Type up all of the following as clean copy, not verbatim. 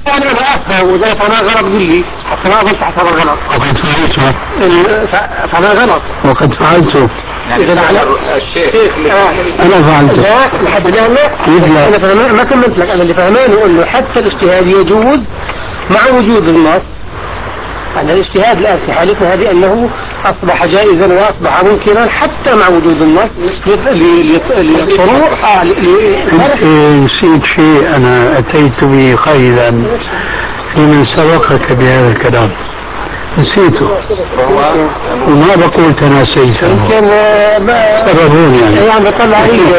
يعني انا افهم واذا فانا غلط قل لي حتى ما اظن تعتبر غلط. وقد فعلته. فانا غلط. وقد فعلته. اذا على الشيخ انا فعلته. لا لحد الان لا. انا ما كملت لك. انا اللي فهمانه انه حتى الاجتهاد يجوز مع وجود النص. أن الاجتهاد الآن في حالتنا هذه أنه أصبح جائزا وأصبح ممكنا حتى مع وجود النص للفروع. أنت نسيت شيء أنا أتيت به قيلا لمن سبقك بهذا الكلام، نسيته وما بقول تناسيته. يمكن سببون يعني بطلع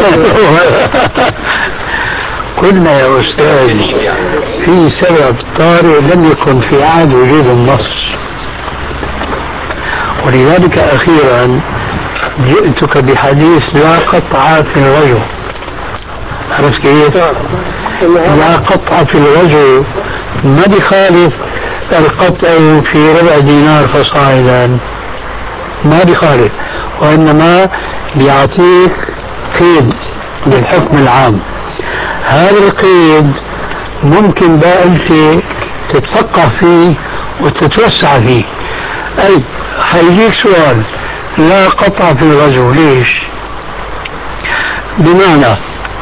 قلنا يا أستاذ في سبب طارئ لم يكن في عهد وجود النص، ولذلك أخيرا جئتك بحديث لا قطع في الغزو. عرفت كيف؟ لا قطع في الغزو ما بيخالف القطع في ربع دينار فصاعدا، ما بيخالف، وإنما بيعطيك قيد للحكم العام. هذا القيد ممكن بقى أنت تتفقه فيه وتتوسع فيه. أي حيجيك سؤال لا قطع في الغزو ليش؟ بمعنى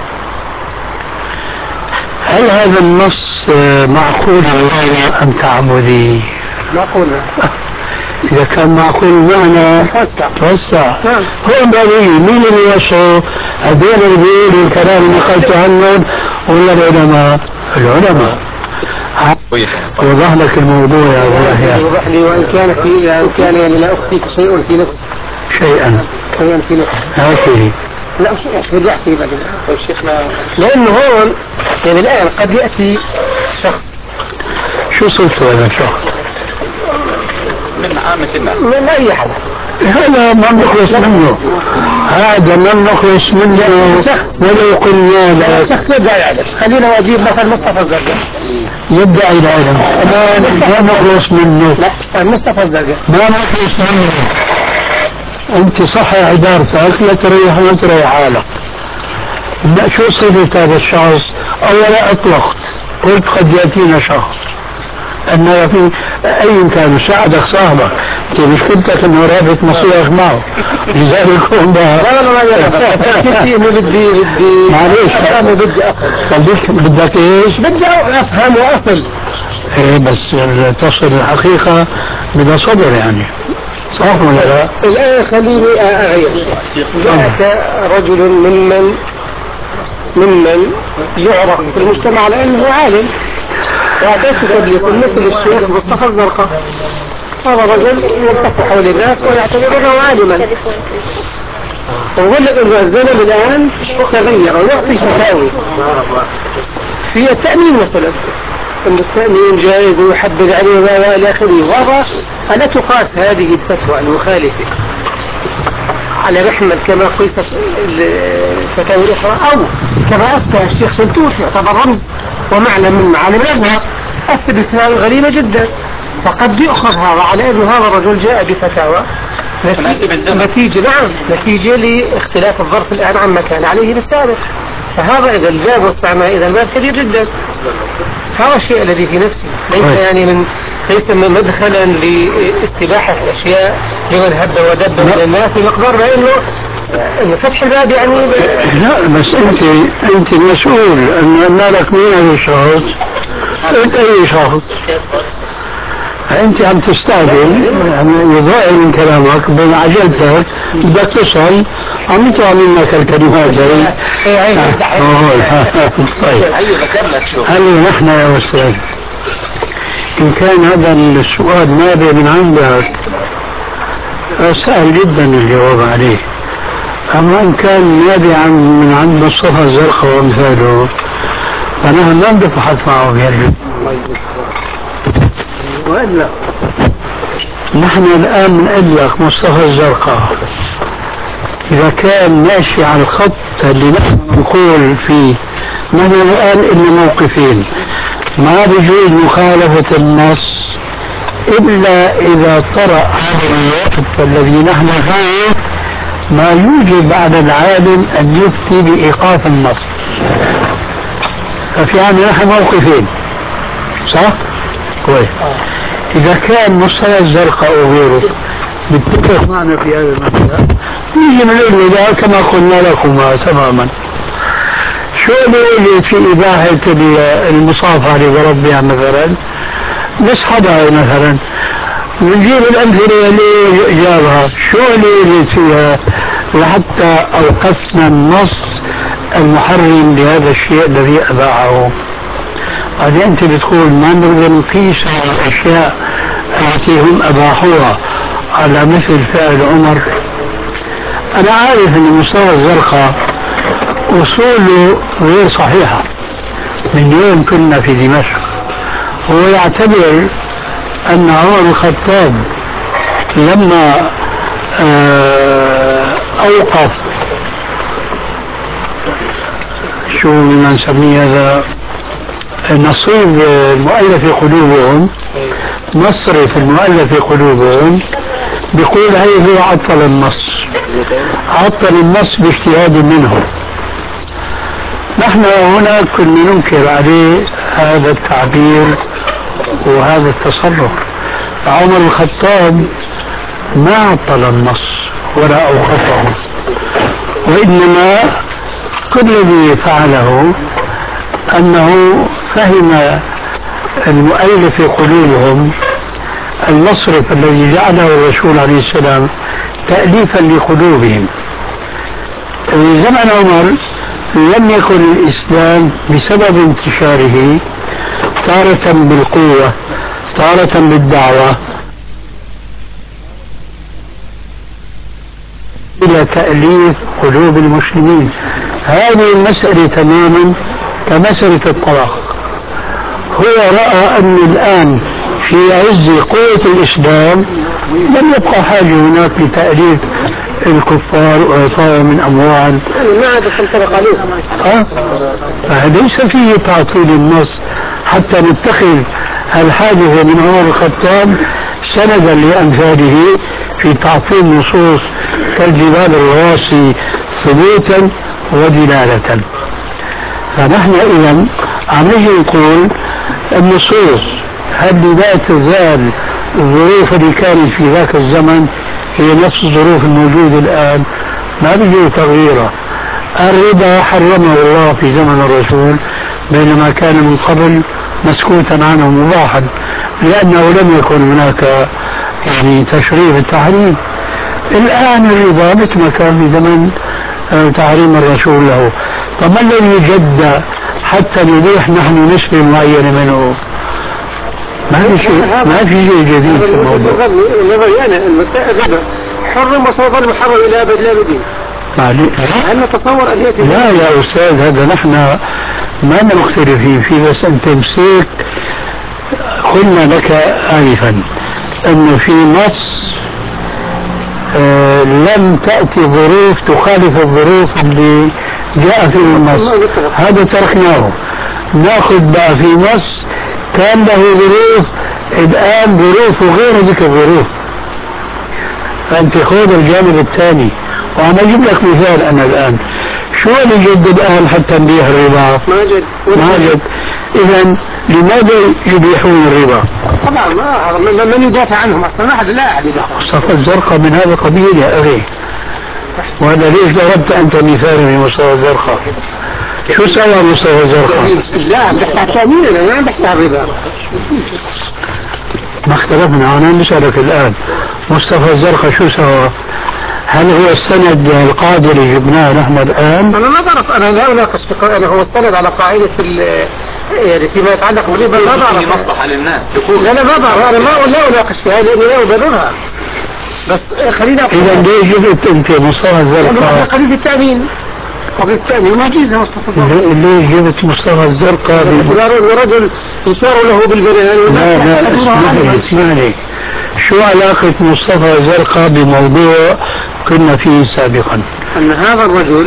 هل هذا النص معقول أم تعبدي؟ معقول. إذا كان معقول المعنى توسع. هو بقى مين اللي يوسعه؟ هذول اللي بيقولوا الكلام اللي قلته عنهم ولا العلماء؟ العلماء. وضح لك الموضوع يا أبو يحيى. وضح لي وإن كان يعني لا أخفيك شيء في نفسي. شيئا في نفسي. هكذا. لا شو بدي أحكي بعدين. شيخنا لأنه هون يعني الآن قد يأتي شخص. شو صرت هذا الشخص؟ من عامة الناس. من أي حدا. هذا ما نخلص منه. هذا ما نخلص منه. شخص ولو قلنا لا. شخص يدعي العلم. خلينا أجيب مثلا مصطفى الزرقاء. يدعي العلم. ما نخلص منه. لا مصطفى الزرقاء. ما نخلص منه. أنت صح عبارتك لا تريح ولا تريح حالك. شو صفة هذا الشخص؟ أولا أطلقت قلت قد يأتينا شخص أنه في أي كان ساعدك صاحبك، أنت مشكلتك أنه رابط مصيرك معه، لذلك هم بدي معلش أنا بدي أصل. بدك إيش؟ بدي أفهم وأصل. إيه بس تصل الحقيقة بدها صبر يعني، صح ولا لا؟ الآن خليني أغير. جاءك رجل ممن يعرف في المجتمع على أنه عالم، وأعطيت تدليس مثل الشيخ مصطفى الزرقاء. هذا رجل يلتف حول الناس ويعتبره عالما. ويقول لك أن الزمن الآن تغير ويعطي فتاوي في التأمين مثلا، أن التأمين جائز ويحدد عليه وإلى آخره. وهذا ألا تقاس هذه الفتوى المخالفة على محمل كما قيست الفتاوي الأخرى، أو كما أفتى الشيخ شلتوت يعتبر رمز ومعلم من معالم الأزهر، أفتى بفتاوى غريبة جدا. فقد يؤخذ هذا على أن هذا الرجل جاء بفتاوى نتيجة لاختلاف الظرف الآن عما كان عليه بالسابق. فهذا إذا الباب والسعماء إذا الباب كبير جدا. هذا الشيء الذي في نفسي ليس مدخلا لاستباحة الأشياء لمن هب ودب من الناس بمقدار إنه فتح الباب يعني. لا بس أنت المسؤول أن مالك مين هذا الشخص؟ أنت أي شخص؟ أنت عم تستعجل يضايق من كلامك بين عجلتك بدك تصل عم يطلع منك الكلمات هي. طيب هل نحن يا أستاذ إن كان هذا السؤال نابع من عندك سهل جدا الجواب عليه، أما إن كان نابع من عند مصطفى الزرقاء وأمثاله فنحن ما بنبحث معه بهذا. وإلا نحن الآن بنقول لك مصطفى الزرقاء إذا كان ماشي على الخط اللي نحن نقول فيه، نحن الآن إلنا موقفين: ما بيجوز مخالفة النص إلا إذا طرأ هذا الوقت الذي نحن فيه ما يوجب على العالم أن يفتي بإيقاف النص. ففي عندنا نحن موقفين: صح؟ كويس. إذا كان مصطفى الزرقاء أو غيره بيتفق معنا في هذا المسألة نيجي بنقول له كما قلنا لكم تماما. شو اللي في إباحة المصافحة لربها مثلا؟ نسحبها مثلا نجيب الأمثلة اللي جابها شو اللي فيها لحتى أوقفنا النص المحرم لهذا الشيء الذي أباعه. بعدين أنت بتقول ما نقدر نقيس على الأشياء التي هم أباحوها على مثل فعل عمر. أنا عارف أن مصطفى الزرقاء أصوله غير صحيحة. من يوم كنا في دمشق هو يعتبر أن عمر الخطاب لما أوقف شو بدنا نسميه هذا نصيب المؤلف في قلوبهم، مصرف المؤلف في قلوبهم، بيقول هي هو عطل النص، عطل النص باجتهاد منه. نحن هنا كنا ننكر عليه هذا التعبير وهذا التصرف. عمر الخطاب ما عطل النص ولا أوقفه، وإنما كل الذي فعله أنه فهم المؤلف في قلوبهم المصرف الذي جعله الرسول عليه السلام تأليفا لقلوبهم. في زمن عمر لم يكن الإسلام بسبب انتشاره تارة بالقوة تارة بالدعوة إلى تأليف قلوب المسلمين. هذه المسألة تماما كمسألة الطلاق. هو رأى أن الآن في عز قوة الإسلام لم يبقى حاجة هناك لتأليف الكفار وإعطائهم من أموال. ما عاد تنطبق عليه. ليس فيه تعطيل النص حتى نتخذ الحادثة من عمر الخطاب سندا لأمثاله في تعطيل نصوص كالجبال الرواسي ثبوتا ودلالة. فنحن إذا عم نجي نقول النصوص هل لا تزال الظروف اللي كانت في ذاك الزمن هي نفس الظروف الموجودة الآن، ما بيجي تغييرها. الربا حرمه الله في زمن الرسول بينما كان من قبل مسكوتا عنه مباحا لأنه لم يكن هناك يعني تشريع التحريم. الآن الربا مثل ما كان في زمن تحريم الرسول له. فما الذي جد حتى نبيح نحن نسبة معينة منه؟ ما في شيء جديد في الموضوع. نظري أنا الربا حرم وسيظل محرم إلى أبد الآبدين. هل نتصور أن يأتي؟ لا يا أستاذ، هذا نحن ما مختلفين فيه، بس أنت مسيك. قلنا لك آنفا أنه في نص لم تأتي ظروف تخالف الظروف اللي جاء في النص، هذا تركناه. ناخذ بقى في نص كان له ظروف، الآن ظروفه غير ذيك الظروف، فأنت خذ الجانب الثاني. وأنا أجيب لك مثال. أنا الآن شو اللي جد الآن حتى نبيح الربا؟ ما جد. إذا لماذا يبيحون الربا؟ طبعا من يدافع عنهم أصلا؟ ما حد لا أحد يدافع. مصطفى الزرقاء من هذا القبيل يا أخي. وأنا ليش ضربت أنت مثال في مصطفى الزرقاء؟ شو سوى مصطفى الزرقاء؟ لا بحث عن التأمين، أنا ما بحث عن الربا. ما اختلفنا. أنا نسألك الآن مصطفى الزرقاء شو سوى؟ هل هو السند القاعدة اللي جبناه نحن الآن؟ أنا ما بعرف، أنا لا أناقش أنا هو استند على قاعدة يعني فيما يتعلق بالربا ما بعرف. مصلحة للناس. لا ما بعرف، أنا لا أناقش فيها لأني لا أبررها. بس خلينا إذا ليه جبت أنت مصطفى الزرقاء؟ قضية التأمين. قضية التأمين ما جيزها مصطفى الزرقاء. ليه جبت مصطفى الزرقاء؟ رجل يشار له بالبنان. لا اسمعني. شو علاقة مصطفى الزرقاء بموضوع كنا فيه سابقا؟ أن هذا الرجل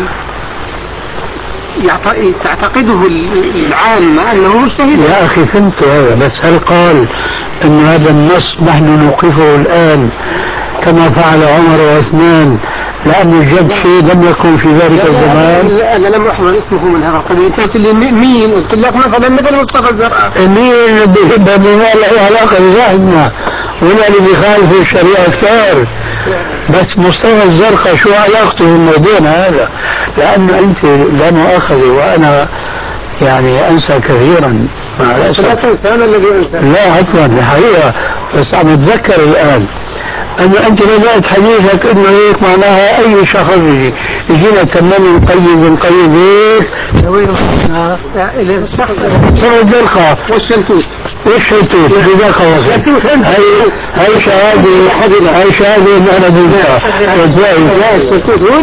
تعتقده العامة أنه مجتهد. يا أخي فهمت هذا، بس هل قال أن هذا النص نحن نوقفه الآن كما فعل عمر وعثمان لأنه جد شيء لم يكن في ذلك الزمان؟ لا أنا لم أحضر اسمه من هذا القبيل. قلت لي مين؟ قلت لك مثلا مثل مصطفى الزرقاء. مين ما له علاقة بزعمنا ولا اللي بيخالف الشريعة كثير. بس مصطفى الزرقاء شو علاقته بالموضوع هذا؟ لأنه أنت لا مؤاخذة وأنا يعني أنسى كثيرا مع الأسف. لا تنسى، أنا الذي أنسى. لا عفوا الحقيقة بس عم أتذكر الآن أنه أنت بدأت حديثك أنه هيك معناها أي شخص يجينا تمام نقيد هيك وين رحنا؟ إلى الشخص صار الزرقاء والشلتوت. جزاك الله خير. هاي شهادة إن أنا بنتها. لا الشلتوت هو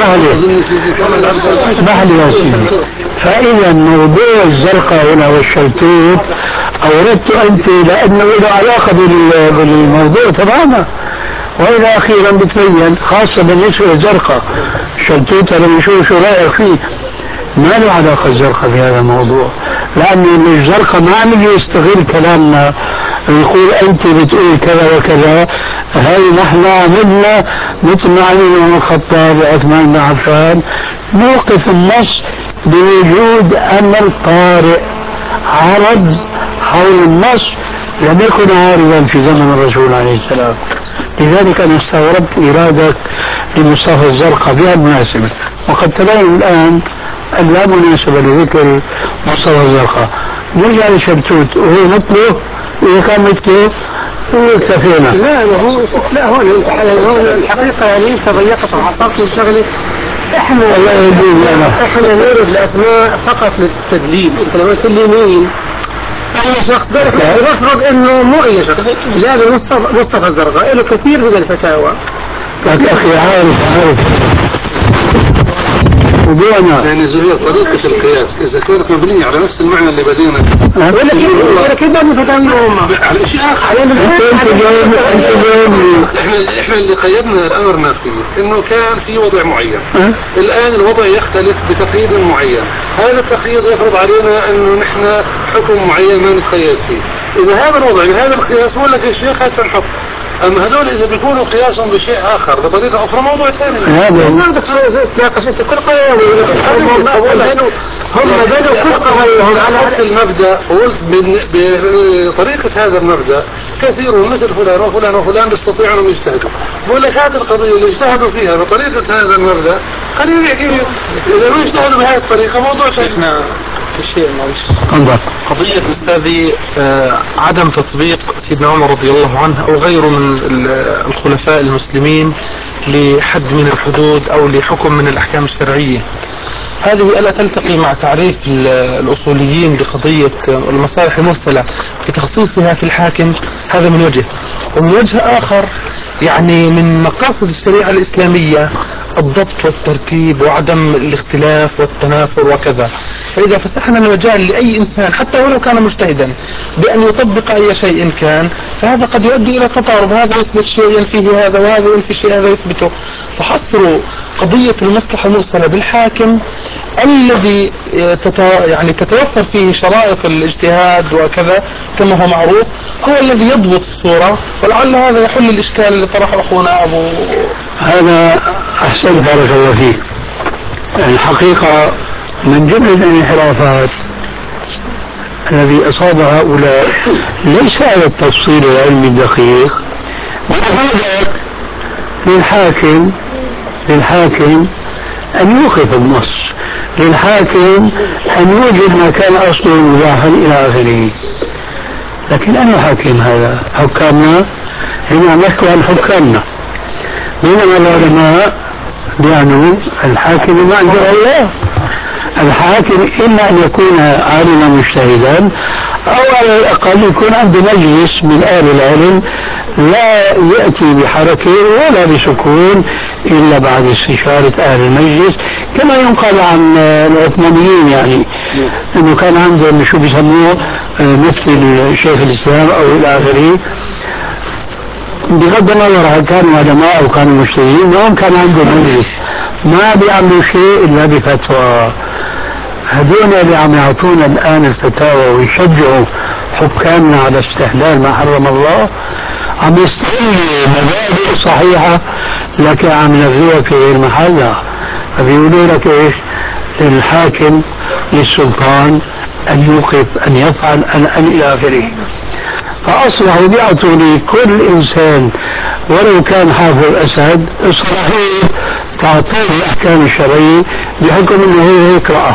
محلي يا سيدي. فإذا موضوع الزرقاء هنا والشلتوت أوردت أنت لأنه له علاقة بالموضوع تماما، وإلى أخيرا بتبين خاصة بالنسبة للزرقاء. الشلتوت أنا بشوف شو رأيك فيه، ما له علاقة الزرقاء بهذا الموضوع، لأنه الزرقاء ما عم يستغل كلامنا يقول أنت بتقول كذا وكذا. هاي نحن عملنا مثل ما عمل عمر الخطاب وعثمان بن عفان موقف النص بوجود أمر طارئ عرض حول النص لم يكن عارضا في زمن الرسول عليه السلام. لذلك أنا استغربت إرادك لمصطفى الزرقاء بها المناسبة، وقد تبين الآن أن لا مناسبة لذكر مصطفى الزرقاء. نرجع لشلتوت وهو مثله، إذا كان مثله اكتفينا. لا هو الحقيقة يعني أنت ضيقت وحصرت الشغلة. احنا احنا نرد الاسماء فقط للتدليل. انت لما تقول لي مين اي شخص نفرض انه مو اي شخص، لازم مصطفى الزرقاء له كثير من الفتاوى. لك اخي عارف موضوعنا يعني زهير طريقة القياس إذا كانت مبنية على نفس المعنى اللي بدينا ولكن بدنا فتاوى على شيء آخر. احنا اللي قيدنا الأمر فيه إنه كان في وضع معين، الآن الوضع يختلف بتقييد معين، هذا التقييد يفرض علينا إنه نحن حكم معين ما نتقيد فيه. إذا هذا الوضع بهذا القياس ولا في شيء هذا الحكم. أما هذول إذا بيكونوا قياسهم بشيء آخر بطريقة أخرى موضوع ثاني. ما بدك تناقش أنت كل قيادي هم بدوا كل قضاياهم على هذا المبدأ، وقلت بطريقة هذا المبدأ كثيرون مثل فلان وفلان وفلان بيستطيعون أن يجتهدوا. بقول لك هذه القضية اللي اجتهدوا فيها بطريقة هذا المبدأ قليل كبير، إذا ما اجتهدوا بهذه الطريقة موضوع ثاني. شيء قضية أستاذي عدم تطبيق سيدنا عمر رضي الله عنه أو غيره من الخلفاء المسلمين لحد من الحدود أو لحكم من الأحكام الشرعية، هذه ألا تلتقي مع تعريف الأصوليين لقضية المصالح المرسلة في تخصيصها في الحاكم؟ هذا من وجه، ومن وجه آخر يعني من مقاصد الشريعة الإسلامية الضبط والترتيب وعدم الاختلاف والتنافر وكذا. فإذا فسحنا المجال لأي إنسان حتى ولو كان مجتهدا بأن يطبق أي شيء كان، فهذا قد يؤدي إلى تضارب، هذا يثبت شيء ينفيه هذا وهذا ينفي شيء هذا يثبته. فحصروا قضية المصلحة المرسلة بالحاكم الذي يعني تتوفر فيه شرائط الاجتهاد وكذا كما هو معروف، هو الذي يضبط الصورة، ولعل هذا يحل الإشكال اللي طرحه أخونا أبو. هذا أحسن بارك الله فيك. الحقيقة من جملة الانحرافات الذي أصاب هؤلاء ليس هذا التفصيل العلمي الدقيق، للحاكم أن يوقف النص، للحاكم أن يوجد ما كان أصله مباحا إلى آخره. لكن أنا حاكم هذا حكامنا هنا نحكي عن حكامنا، بينما العلماء يعني الحاكم ما أنزل الله. الحاكم إما أن يكون عالما مجتهدا أو على الأقل يكون عنده مجلس من أهل العلم لا يأتي بحركة ولا بسكون إلا بعد استشارة أهل المجلس، كما ينقل عن العثمانيين يعني أنه كان عندهم شو بيسموه مفتي شيخ الإسلام أو إلى آخره. بغض النظر هل كانوا علماء أو كانوا مجتهدين، هم كان عندهم مجلس ما بيعملوا شيء إلا بفتوى. هذول اللي عم يعطونا الآن الفتاوى ويشجعوا حكامنا على استحلال ما حرم الله، عم يستغل مبادئ صحيحة لكن عم ينفذوها في غير محلها. فبيقولوا لك ايش؟ للحاكم للسلطان ان يوقف ان يفعل ان الى اخره. فاصبحوا بيعطوا لكل انسان ولو كان حافظ الاسد الصلاحيه تعطيه الاحكام الشرعيه بحكم انه هو يقرأها.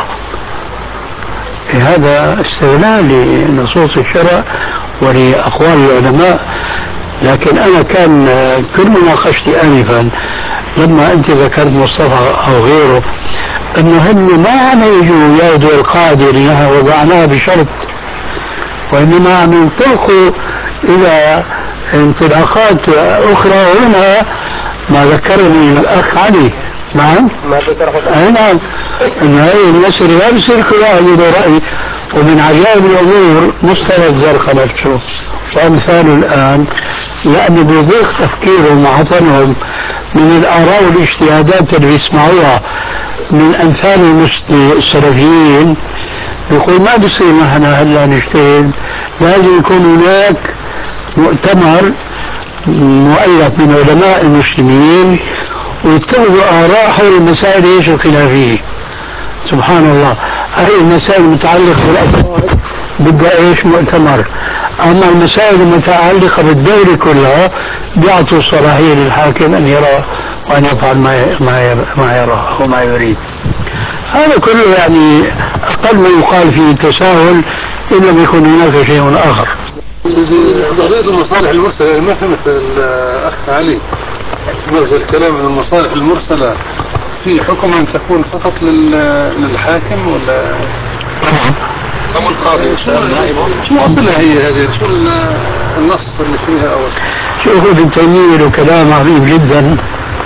هذا استغلال لنصوص الشرع ولأقوال العلماء. لكن أنا كان كل مناقشتي آنفا لما أنت ذكرت مصطفى أو غيره أنه هم ما عم يجوا ياخذوا القاعدة اللي نحن وضعناها بشرط، وإنما عم ينطلقوا إلى انطلاقات أخرى، ومنها ما ذكرني الأخ علي. نعم ما ذكره نعم أن هذه المسألة لا بصير كل واحد له رأي. ومن عجائب الأمور مصطفى الزرقاء نفسه وأمثاله الآن، لأنه بيضيق تفكيرهم وعطنهم من الآراء والاجتهادات اللي بيسمعوها من أمثال السلفيين، يقول ما بصير نحن هلا نجتهد، لازم يكون هناك مؤتمر مؤلف من علماء المسلمين ويتخذوا آراء حول المسائل ايش الخلافية. سبحان الله، هذه المسائل المتعلقة بالأفراد بدها ايش؟ مؤتمر. اما المسائل المتعلقة بالدولة كلها بيعطوا الصلاحية للحاكم ان يرى وان يفعل ما يرى او ما يريد. هذا كله يعني اقل ما يقال فيه تساهل ان لم يكن هناك شيء اخر. قضية المصالح المرسلة ما فهمت الأخ علي مغزى الكلام عن المصالح المرسلة في حكم أن تكون فقط للحاكم ولا أو القاضي؟ شو أصلها هي هذه؟ شو النص اللي فيها أول؟ شوفوا ابن تيمية له كلام عظيم جدا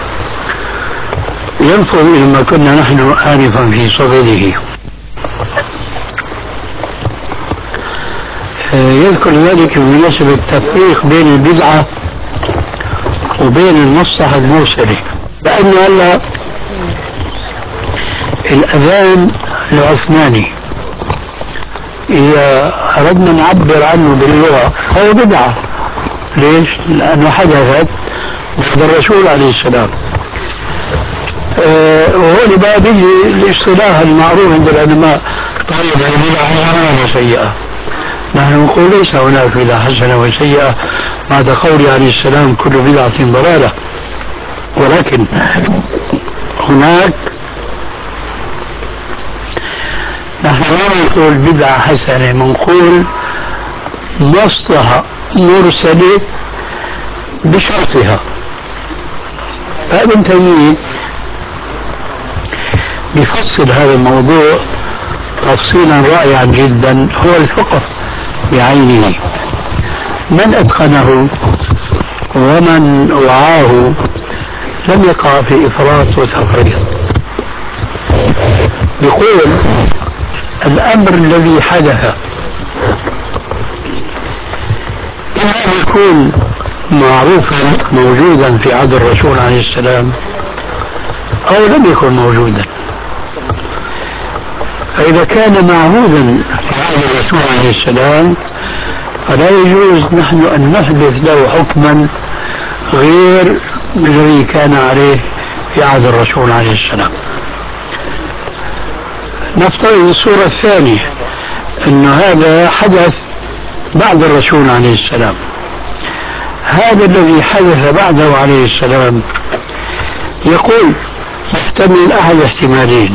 ينفذ إلى ما كنا نحن آنفا في صدده. يذكر ذلك بمناسبة التفريق بين البدعة وبين المصلحة المرسلة، لأن هلا الأذان العثماني إذا أردنا نعبر عنه باللغة هو بدعة. ليش؟ لأنه حدثت بعد الرسول عليه السلام. وهو بقى بيجي الاصطلاح المعروف عند العلماء، طيب البدعة حسنة وسيئة. نحن نقول ليس هناك بدعة حسنة وسيئة بعد قوله عليه السلام كل بدعة ضلالة، ولكن هناك نحن لا نقول بدعة حسنة، نقول مصلحة مرسلة بشرطها. فابن تيمية بيفصل هذا الموضوع تفصيلا رائعا جدا، هو الفقه بعينه. من أتقنه ومن وعاه لم يقع في إفراط وتفريط. يقول الأمر الذي حدث إما أن يكون معروفا موجودا في عهد الرسول عليه السلام أو لم يكن موجودا. فإذا كان معهودا في عهد الرسول عليه السلام فلا يجوز نحن أن نحدث له حكما غير الذي كان عليه في عهد الرسول عليه السلام. نفترض الصورة الثانية أن هذا حدث بعد الرسول عليه السلام. هذا الذي حدث بعده عليه السلام يقول يحتمل أحد احتمالين.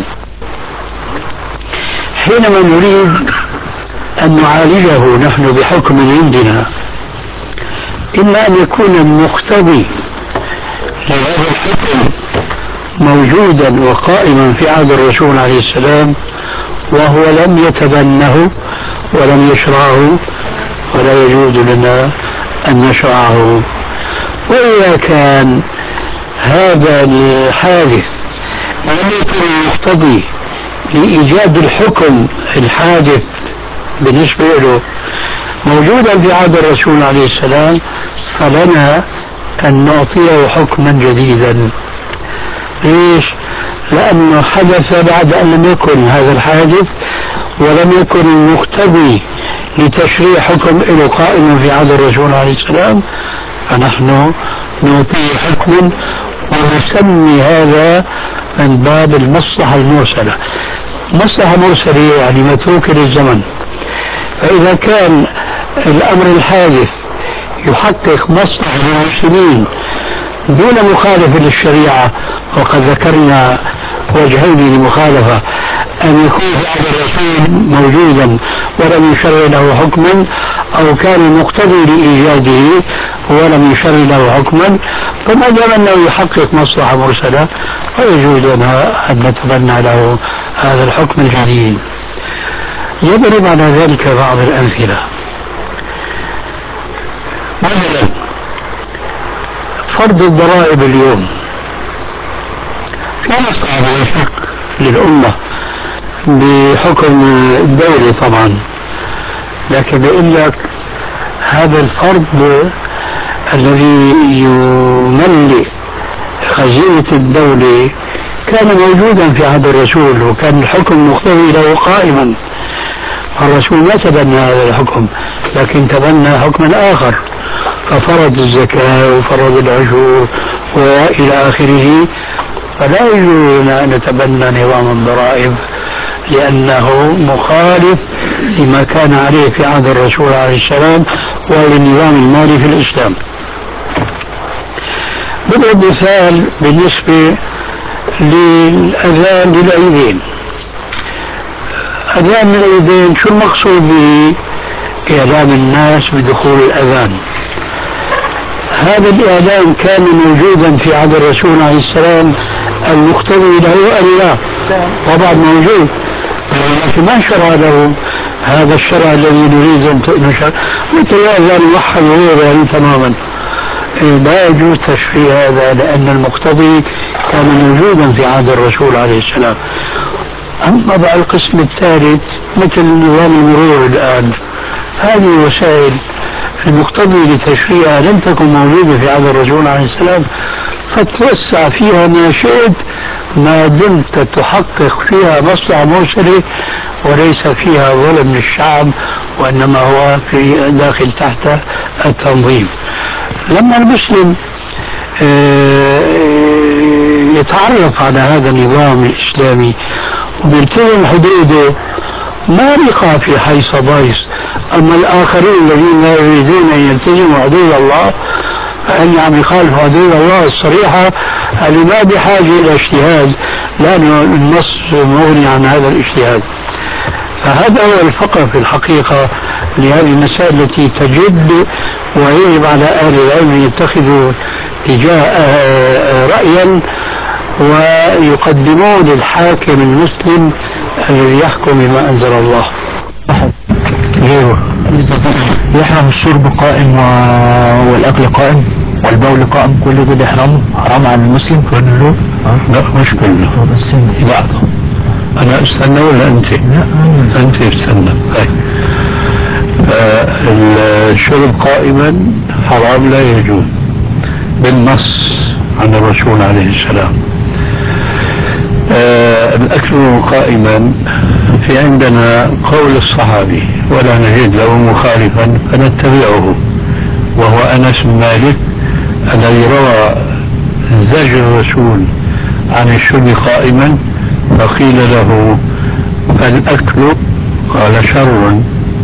حينما نريد أن نعالجه نحن بحكم عندنا، إما أن يكون المقتضي لهذا الحكم موجودا وقائما في عهد الرسول عليه السلام وهو لم يتبنه ولم يشرعه، ولا يجوز لنا أن نشرعه. وإذا كان هذا الحادث لم يكن المقتضي لإيجاد الحكم الحادث بالنسبة له موجودا في عهد الرسول عليه السلام، فلنا أن نعطيه حكما جديدا. ليش؟ لأنه حدث بعد أن لم يكن هذا الحادث ولم يكن المقتضي لتشريع حكم له قائم في عهد الرسول عليه السلام، فنحن نعطيه حكما ونسمي هذا من باب المصلحة المرسلة. مصلحة مرسلة يعني متروكة للزمن. فإذا كان الأمر الحادث يحقق مصلحة للمسلمين دون مخالفة للشريعة، وقد ذكرنا وجهين للمخالفة: أن يكون هذا الرسول موجودا ولم يشرع له حكما، أو كان مقتضي لإيجاده ولم يشرع له حكما، فما دام أنه يحقق مصلحة مرسلة فيجوز لنا أن نتبنى له هذا الحكم الجديد. يضرب على ذلك بعض الأمثلة. مثلا فرض الضرائب اليوم في مصلحة لا شك للأمة بحكم الدولة طبعا، لكن بيقول لك هذا الفرض الذي يملئ خزينة الدولة كان موجودا في عهد الرسول، وكان الحكم مقتضي له قائما. الرسول ما تبنى هذا الحكم لكن تبنى حكما آخر، ففرض الزكاة وفرض العشور وإلى آخره. فلا يجوز لنا أن نتبنى نظام الضرائب لأنه مخالف لما كان عليه في عهد الرسول عليه السلام وللنظام المالي في الإسلام. بضرب مثال بالنسبة للأذان للعيدين. أذان العيدين شو المقصود به؟ إعلام الناس بدخول الأذان. هذا الإعلام كان موجودا في عهد الرسول عليه السلام المقتضي له أم لا؟ طبعا موجود، لكن ما شرع له هذا الشرع الذي نريد أن نشرع، مثل الأذان موحد وهو يعني تماما. لا يجوز تشريع هذا لأن المقتضي كان موجودا في عهد الرسول عليه السلام. أما بقى القسم الثالث مثل نظام المرور الآن، هذه وسائل المقتضي لتشريعها لم تكن موجودة في عهد الرسول عليه السلام، فتوسع فيها ما شئت ما دمت تحقق فيها مصلحة مرسلة وليس فيها ظلم للشعب، وإنما هو في داخل تحت التنظيم. لما المسلم يتعرف على هذا النظام الإسلامي وبيلتزم حدوده ما بيقع في حيص بايص. أما الآخرين الذين لا يريدون أن يلتزموا حدود الله فإن عم يخالفوا حدود الله الصريحة، اللي ما بحاجة إلى اجتهاد لأنه النص مغني عن هذا الاجتهاد. فهذا هو الفقر في الحقيقة لهذه المسائل التي تجد، ويجب على أهل العلم أن يتخذوا تجاه رأيا ويقدمون للحاكم المسلم الذي يحكم بما أنزل الله. يحرم الشرب قائم والأكل قائم والبول قائم، كل ده يحرم، حرام على المسلم كله؟ لا مش كله، بعضه. أنا استنى ولا أنت؟ لا أنت استنى. الشرب قائما حرام لا يجوز بالنص عن الرسول عليه السلام. الأكل قائما في عندنا قول الصحابي ولا نجد له مخالفا فنتبعه، وهو أنس بن مالك الذي روى زجر الرسول عن الشرب قائما، فقيل له فالأكل قال شر،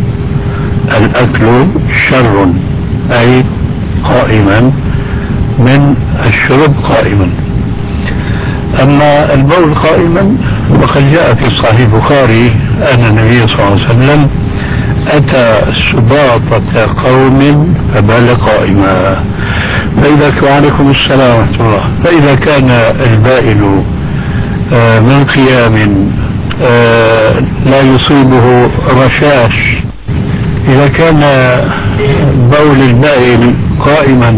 الأكل شر أي قائما من الشرب قائما. أما البول قائما فقد جاء في صحيح البخاري أن النبي صلى الله عليه وسلم أتى سباطة قوم فبال قائما. وعليكم السلام ورحمة الله. فإذا كان البائل من قيام لا يصيبه رشاش، إذا كان بول البائل قائما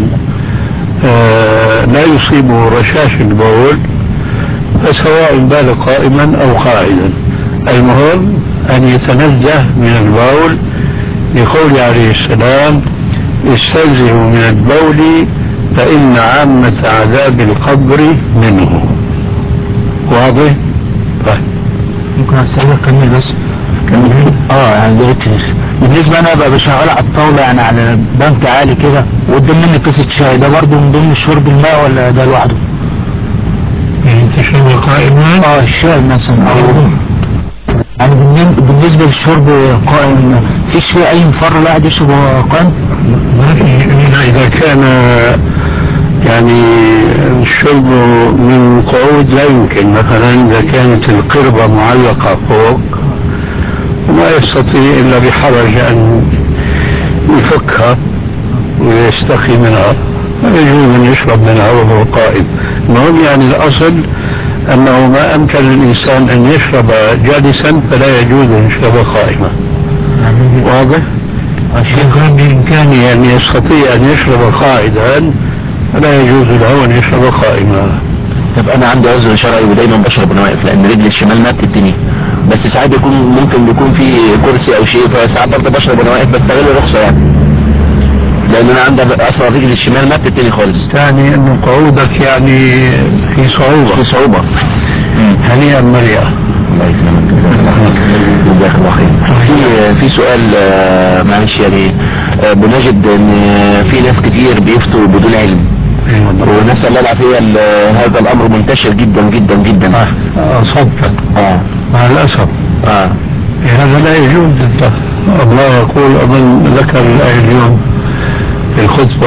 لا يصيبه رشاش البول فسواء بال قائما أو قاعدا، المهم أن يتنزه من البول، لقول عليه السلام استنزهوا من البول فإن عامة عذاب القبر منه. واضح؟ طيب ممكن أستاذ أكمل بس؟ يعني ده بالنسبة انا بقى بشغل على الطاولة يعني على بنك عالي كده وقدام مني كاسة شاي، ده برضه من ضمن شرب الماء ولا ده لوحده؟ يعني تشرب قائما؟ الشاي مثلا يعني بالنسبة للشرب قائم فيش فيه اي مفر الواحد يشرب قائم؟ ما في، اذا كان يعني الشرب من قعود لا يمكن. مثلا اذا كانت القربة معلقة فوق وما يستطيع الا بحرج ان يفكها ويستقي منها يجوز ان يشرب منها وهو قائم. المهم يعني الاصل انه ما امكن للانسان ان يشرب جالسا فلا يجوز ان يشرب قائما. واضح؟ الشيء كان بامكانه ان يستطيع ان يشرب قائدا فلا يجوز له ان يشرب قائما. طب انا عندي عذر شرعي ودايما بشرب وانا واقف لان رجلي الشمال ما بتديني، بس ساعات ممكن يكون في كرسي او شيء، فساعات برضه بشرب وانا واقف بستغل الرخصه يعني، لان انا عندي اصلا رجلي الشمال ما بتديني خالص. ثاني انه قعودك يعني في صعوبه. هنيئا مريئا. الله يكرمك. جزاك الله خير. في سؤال معلش يعني بنجد ان في ناس كتير بيفتوا بدون علم ونسأل الله العافية. هذا الامر منتشر جدا جدا جدا. اصبت. مع الاسف. هذا لا يجوز. الله يقول اظن ذكر الايه اليوم في الخطبه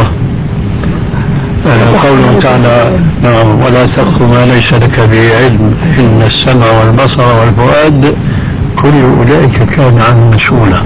قوله تعالى ولا تقف ما ليس لك به علم ان السمع والبصر والفؤاد كل اولئك كان عنه مسؤولا.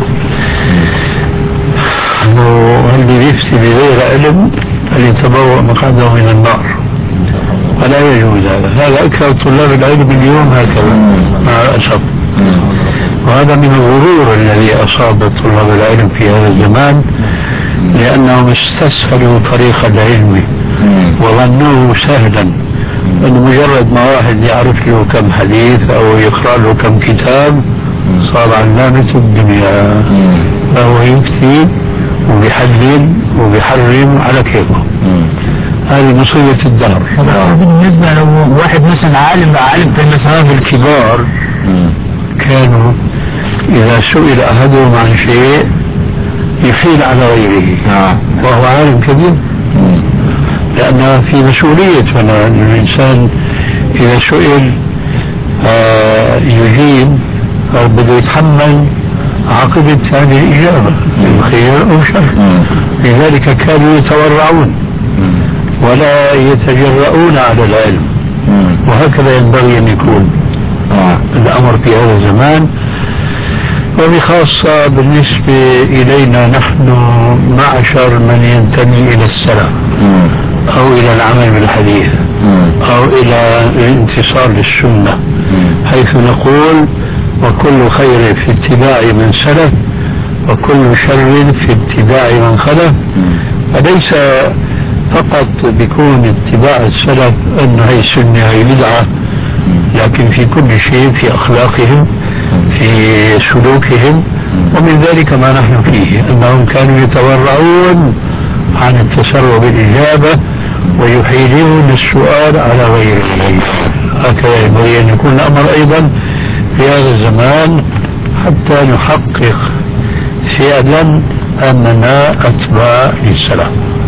والذي يفتي بغير علم فليتبوأ مقعده من النار. فلا يجوز هذا اكثر طلاب العلم اليوم هكذا مع الاسف. وهذا من الغرور الذي اصاب طلاب العلم في هذا الزمان لانهم استسهلوا طريق العلم وظنوه سهلا، ان مجرد ما واحد يعرف له كم حديث او يقرأ له كم كتاب صار علامة الدنيا، فهو يفتي وبيحلل وبيحرم على كيفه. هذه مصيبة الدهر. بالنسبة لو واحد مثلا عالم في المسائل الكبار كانوا إذا سئل أحدهم عن شيء يحيل على غيره وهو عالم كبير، لأن في مسؤولية هنا الإنسان إذا سئل يجيب أو بده يتحمل عاقبة هذه الإجابة خير أو شر. لذلك كانوا يتورعون ولا يتجرؤون على العلم، وهكذا ينبغي أن يكون الأمر في هذا الزمان، وبخاصة بالنسبة إلينا نحن معشر من ينتمي إلى السلف أو إلى العمل بالحديث أو إلى الانتصار للسنة، حيث نقول وكل خير في اتباع من سلف وكل شر في اتباع من خلف. فليس فقط بكون اتباع السلف أن هي سنة هي بدعة، لكن في كل شيء، في أخلاقهم في سلوكهم، ومن ذلك ما نحن فيه أنهم كانوا يتورعون عن التسرع بالإجابة ويحيلون السؤال على غيره. هكذا ينبغي أن يكون الأمر أيضا في هذا الزمان حتى نحقق فعلا أننا أتباع للسلف.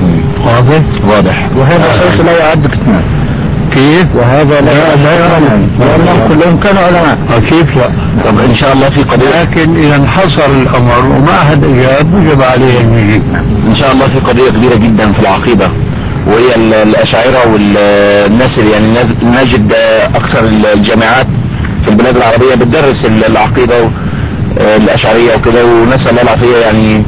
واضح. وهذا شيء لا يعد فتنة. كيف؟ وهذا لا يعلم لأنهم كلهم كانوا علماء. كيف لا؟ طب إن شاء الله في قضية، لكن إذا انحصر الأمر وما أحد أجاب وجب عليه أن يجيب. إن شاء الله في قضية كبيرة جدا في العقيدة، وهي الأشاعرة والناس يعني نجد أكثر الجامعات في البلاد العربية بتدرس العقيدة الأشعرية وكده، ونسأل الله العافية يعني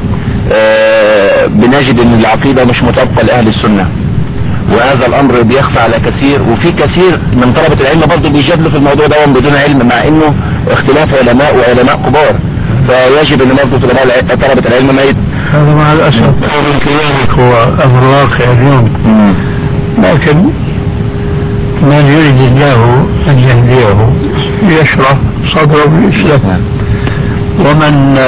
بنجد أن العقيدة مش مطابقة لأهل السنة، وهذا الامر بيخفى على كثير، وفي كثير من طلبة العلم برضه بيجادلوا في الموضوع ده بدون علم، مع انه اختلاف علماء وعلماء كبار، فيجب ان برضه طلبة العلم ما هذا مع الاسف من كذلك هو امر واقع اليوم. لكن من يريد الله ان يهديه يشرح صدره بالاسلام، ومن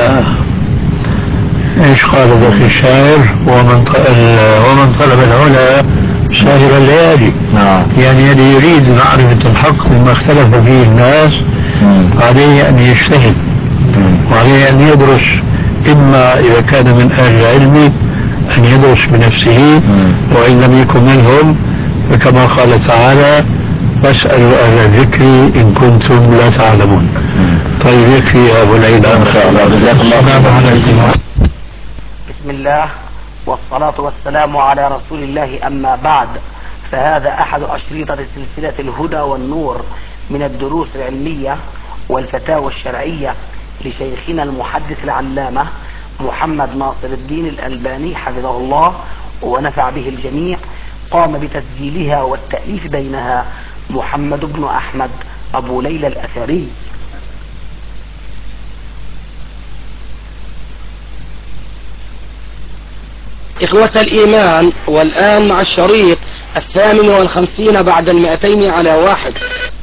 ايش قال ذاك الشاعر ومن طلب العلا ساهر الليالي. يعني الذي يريد معرفة الحق مما اختلف فيه الناس عليه ان يجتهد وعليه أن يدرس، إما إذا كان من أهل العلم أن يدرس بنفسه، وإن لم يكن منهم فكما قال تعالى فاسألوا أهل الذكر إن كنتم لا تعلمون. طيب يكفي يا أبو العيد إن شاء الله. جزاك الله. بسم الله والصلاة والسلام على رسول الله. أما بعد، فهذا أحد أشرطة سلسلة الهدى والنور من الدروس العلمية والفتاوى الشرعية لشيخنا المحدث العلامة محمد ناصر الدين الألباني حفظه الله ونفع به الجميع. قام بتسجيلها والتأليف بينها محمد بن أحمد أبو ليلى الأثري. إخوة الإيمان، والآن مع الشريط 58 بعد 200 على 1.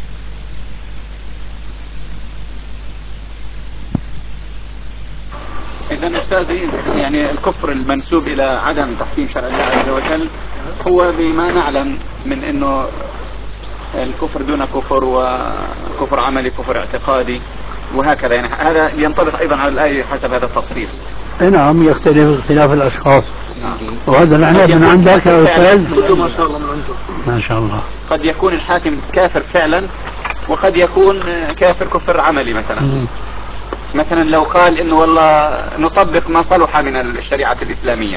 إذا أستاذي، يعني الكفر المنسوب إلى عدم تحكيم شرع الله عز وجل هو بما نعلم من أنه الكفر دون كفر، وكفر عملي، كفر اعتقادي، وهكذا. يعني هذا ينطبق أيضا على الآية حسب هذا التفصيل. نعم، يختلف اختلاف الأشخاص. وهذا نحن من عندك يا أستاذ؟ ما شاء الله من عنده. ما شاء الله. قد يكون الحاكم كافر فعلا، وقد يكون كافر كفر عملي. مثلا لو قال انه والله نطبق ما صلح من الشريعة الإسلامية،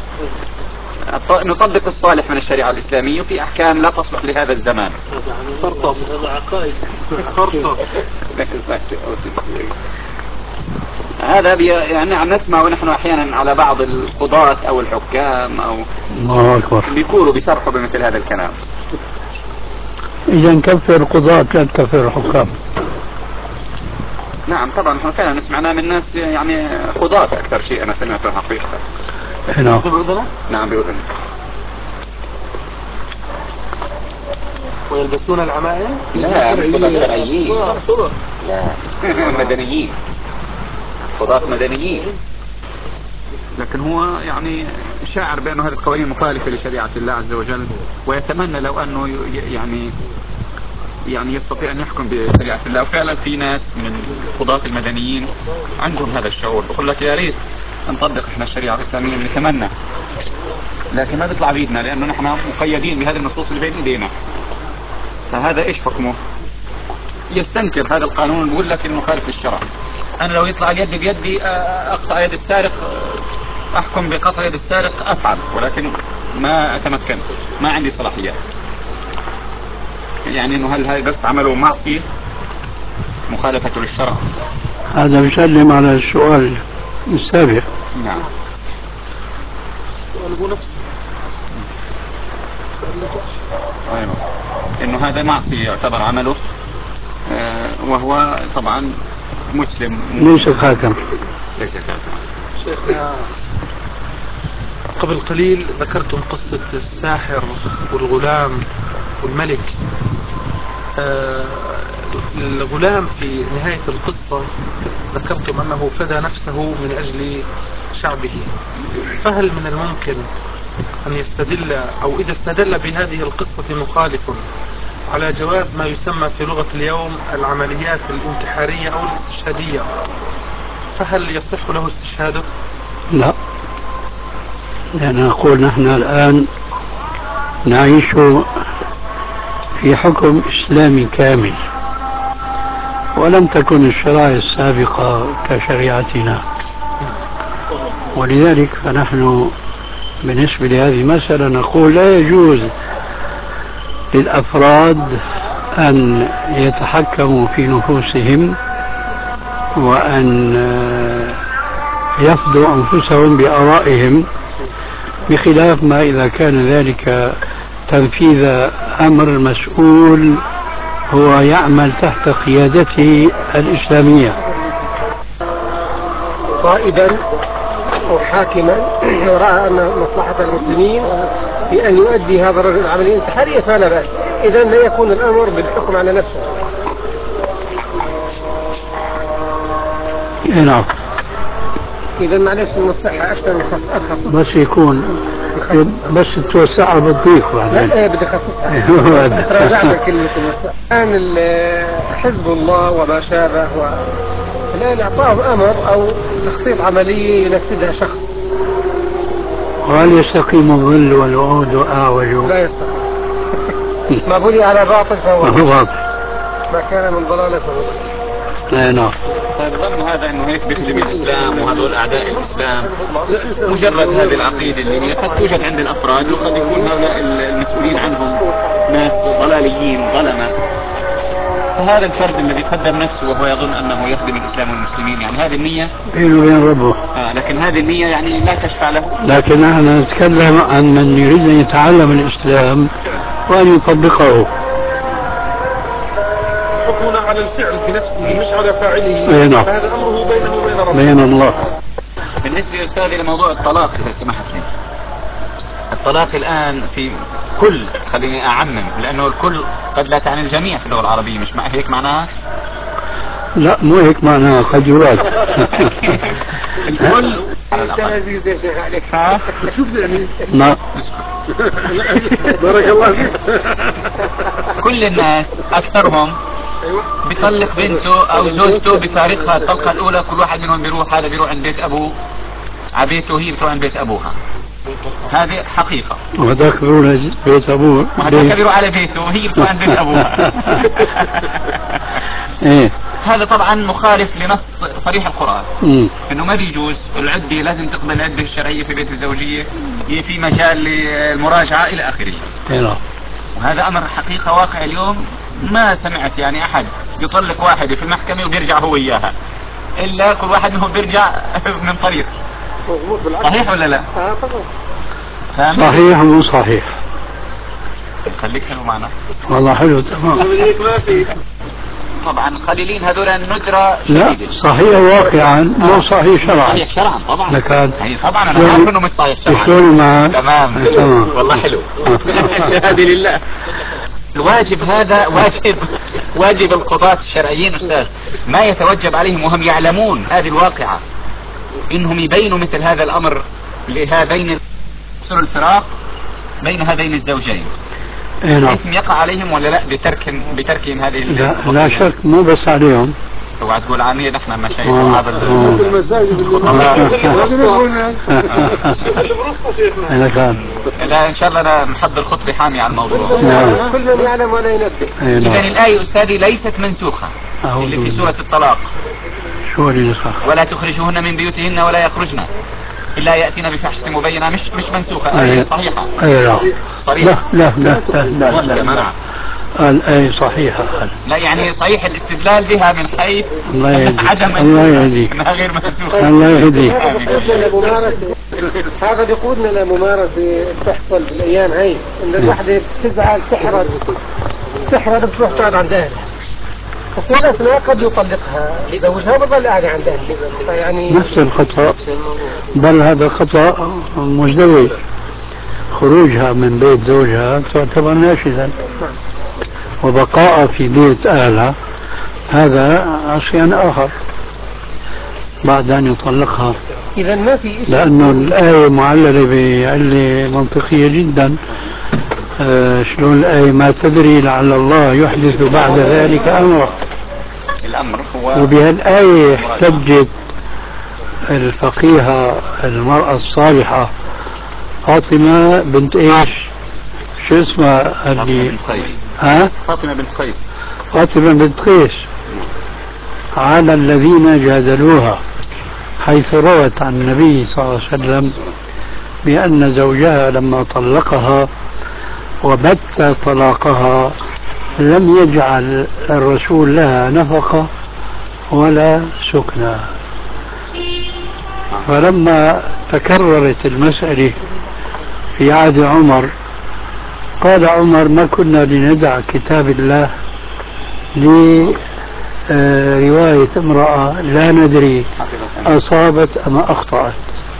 نطبق الصالح من الشريعة الإسلامية في أحكام لا تصلح لهذا الزمان. فرطة عقائد فرطة. هذا يعني عم نسمع ونحن أحيانا على بعض القضاة أو الحكام أو الله أكبر بيقولوا بيصرحوا بمثل هذا الكلام. إذا نكفر القضاة لا نكفر الحكام. نعم طبعا، نحن فعلا سمعنا من ناس يعني قضاة أكثر شيء أنا سمعته حقيقة. نعم. نعم بأذن. ويلبسون العمائم؟ لا مش قضاة شرعيين، لا مدنيين، قضاة مدنيين. لكن هو يعني شاعر بأنه هذه القوانين مخالفة لشريعة الله عز وجل، ويتمنى لو أنه يعني يستطيع أن يحكم بشريعة الله. وفعلا في ناس من قضاة المدنيين عندهم هذا الشعور، بقول لك يا ريت نطبق احنا الشريعة الإسلامية، نتمنى، لكن ما بيطلع بيدنا لأنه نحن مقيدين بهذه النصوص اللي بين إيدينا. فهذا إيش حكمه؟ يستنكر هذا القانون، بيقول لك إنه مخالف للشرع. أنا لو يطلع اليد بيدي أقطع يد السارق، أحكم بقطع يد السارق أفعل، ولكن ما أتمكن، ما عندي صلاحيات. يعني إنه هل هاي بس عمله معصية مخالفة للشرع؟ هذا بيسلم على السؤال السابق. نعم. سؤال نفسه. أيوة. إنه هذا معصية يعتبر عمله، وهو طبعا مسلم ليس حاكم. ليس حاكم. شيخنا، قبل قليل ذكرتم قصة الساحر والغلام والملك. الغلام في نهاية القصة ذكرتم أنه فدى نفسه من أجل شعبه، فهل من الممكن أن يستدل، أو إذا استدل بهذه القصة مخالف، على جواز ما يسمى في لغة اليوم العمليات الانتحارية أو الاستشهادية، فهل يصح له استشهاده؟ لا، لأن أقول نحن الآن نعيش في حكم إسلامي كامل، ولم تكن الشرائع السابقة كشريعتنا، ولذلك فنحن بالنسبة لهذه المسألة نقول لا يجوز للأفراد أن يتحكموا في نفوسهم وأن يفضوا أنفسهم بآرائهم، بخلاف ما إذا كان ذلك تنفيذ أمر مسؤول هو يعمل تحت قيادته الإسلامية. قائدا أو حاكما رأى أن مصلحة المسلمين في أن يؤدي هذا الرجل العملية الانتحارية فلا بأس، إذا لا يكون الأمر بالحكم على نفسه. نعم. إذا معلش المصلحة أكثر من بس يكون بس توسعها بالضيق بعدين. لا بدي أخصصها. تراجعنا كلمة المصلحة. الآن حزب الله وما شابه الآن إعطاهم أمر أو تخطيط عملية ينفذها شخص. وهل يستقيم الظل والوعود أعوج؟ لا يستقيم. ما بني على باطل فهو باطل. ما كان من ضلالة فهو ضلال. اي نعم. الظن هذا انه هيك بيخدم الاسلام وهذول اعداء الاسلام، مجرد هذه العقيده اللي هي قد توجد عند الافراد، وقد يكون هؤلاء المسؤولين عنهم ناس ضلاليين ظلمه. فهذا الفرد الذي قدم نفسه وهو يظن انه يخدم الاسلام والمسلمين، يعني هذه النيه بينه وبين ربه. لكن هذه النيه يعني لا تشفع له. لكن نحن نتكلم عن من يريد ان يتعلم الاسلام وان يطبقه. حكمنا على الفعل بنفسه مش على فاعله. نعم. هذا امره بينه وبين ربه. بين الله. بالنسبه يا استاذي لموضوع الطلاق اذا سمحت لي، الطلاق الان في كل، خليني اعمم لانه الكل قد لا تعني الجميع في اللغه العربيه، مش هيك معناها؟ لا مو هيك معناها، قد يراد. الكل على انت الاقل. عزيز يا شيخ عليك. شوف يعني نعم. بارك الله فيك. كل الناس اكثرهم بيطلق بنته او زوجته بفارقها الطلقه الاولى، كل واحد منهم بيروح، هذا بيروح عند بيت ابوه على بيته وهي بتروح عند بيت ابوها. هذه حقيقه. وهذاك بيروح بيت ابوه. وهذاك بيروح على بيته وهي بتروح عند بيت ابوها. ايه. هذا طبعا مخالف لنص صريح القرآن انه ما بيجوز العدة، لازم تقبل العدة الشرعية في بيت الزوجية، في مجال للمراجعة الى اخره. وهذا امر حقيقة واقع اليوم، ما سمعت يعني احد يطلق واحدة في المحكمة وبيرجع هو اياها، الا كل واحد منهم بيرجع من طريق. صحيح ولا لا؟ طبعا. صحيح مو صحيح؟ خليك حلو معنا. والله حلو تمام. طبعا القليلين هذول الندرة لا شديدة. صحيح واقعا مو صحيح شرعا. صحيح شرعا طبعا. لكن طبعا انا عارف انه مش صحيح شرعا. شلون معك؟ تمام. والله حلو. الشهادة لله. الواجب هذا واجب القضاة الشرعيين استاذ، ما يتوجب عليهم وهم يعلمون هذه الواقعة انهم يبينوا مثل هذا الامر لهذين الفراق بين هذين الزوجين. إثم يقع عليهم ولا لا بتركهم هذه لا شك، مو بس عليهم. اوعى تقول عني نحن المشايخ وهذا المساجد انا كان لا ان شاء الله انا محضر خطبه حاميه على الموضوع. كل من يعلم ولا ينبه. اذا الايه استاذي ليست منسوخه اللي في سوره الطلاق. شو اللي نسخ؟ ولا تخرجوهن من بيوتهن ولا يخرجن الا ياتين بفحشه مبينه، مش منسوخه، ايه صحيحه. لا صريحه. لا الآية صحيحة. لا يعني صحيح الاستدلال بها من حيث عدم الله يهديك. انها غير منسوخه. الله يهديك. هذا بيقودنا لممارسة تحصل بالايام هاي، ان الوحدة بتزعل تحرد بتروح تقعد عند اهلها، بس الاثناء قد يطلقها زوجها وبظل قاعدة عند اهلها. يعني نفس الخطأ، بل هذا خطأ مزدوج. خروجها من بيت زوجها تعتبر ناشزا، وبقاء في بيت أهلها هذا شيء آخر بعد أن يطلقها. إذا ما في إشي، لأنه الآية معللة بعلة منطقية جدا. شلون الآية؟ ما تدري لعل الله يحدث بعد ذلك أمرا. الأمر هو وبهالآية احتجت الفقيهة المرأة الصالحة فاطمة بنت ايش؟ شو اسمها اللي فاطمة بنت قيس. فاطمة بنت قيس على الذين جادلوها، حيث روت عن النبي صلى الله عليه وسلم بأن زوجها لما طلقها وبت طلاقها لم يجعل الرسول لها نفقة ولا سكنى. فلما تكررت المسألة في عهد عمر قال عمر: ما كنا لندع كتاب الله لرواية امرأة لا ندري أصابت أم أخطأت،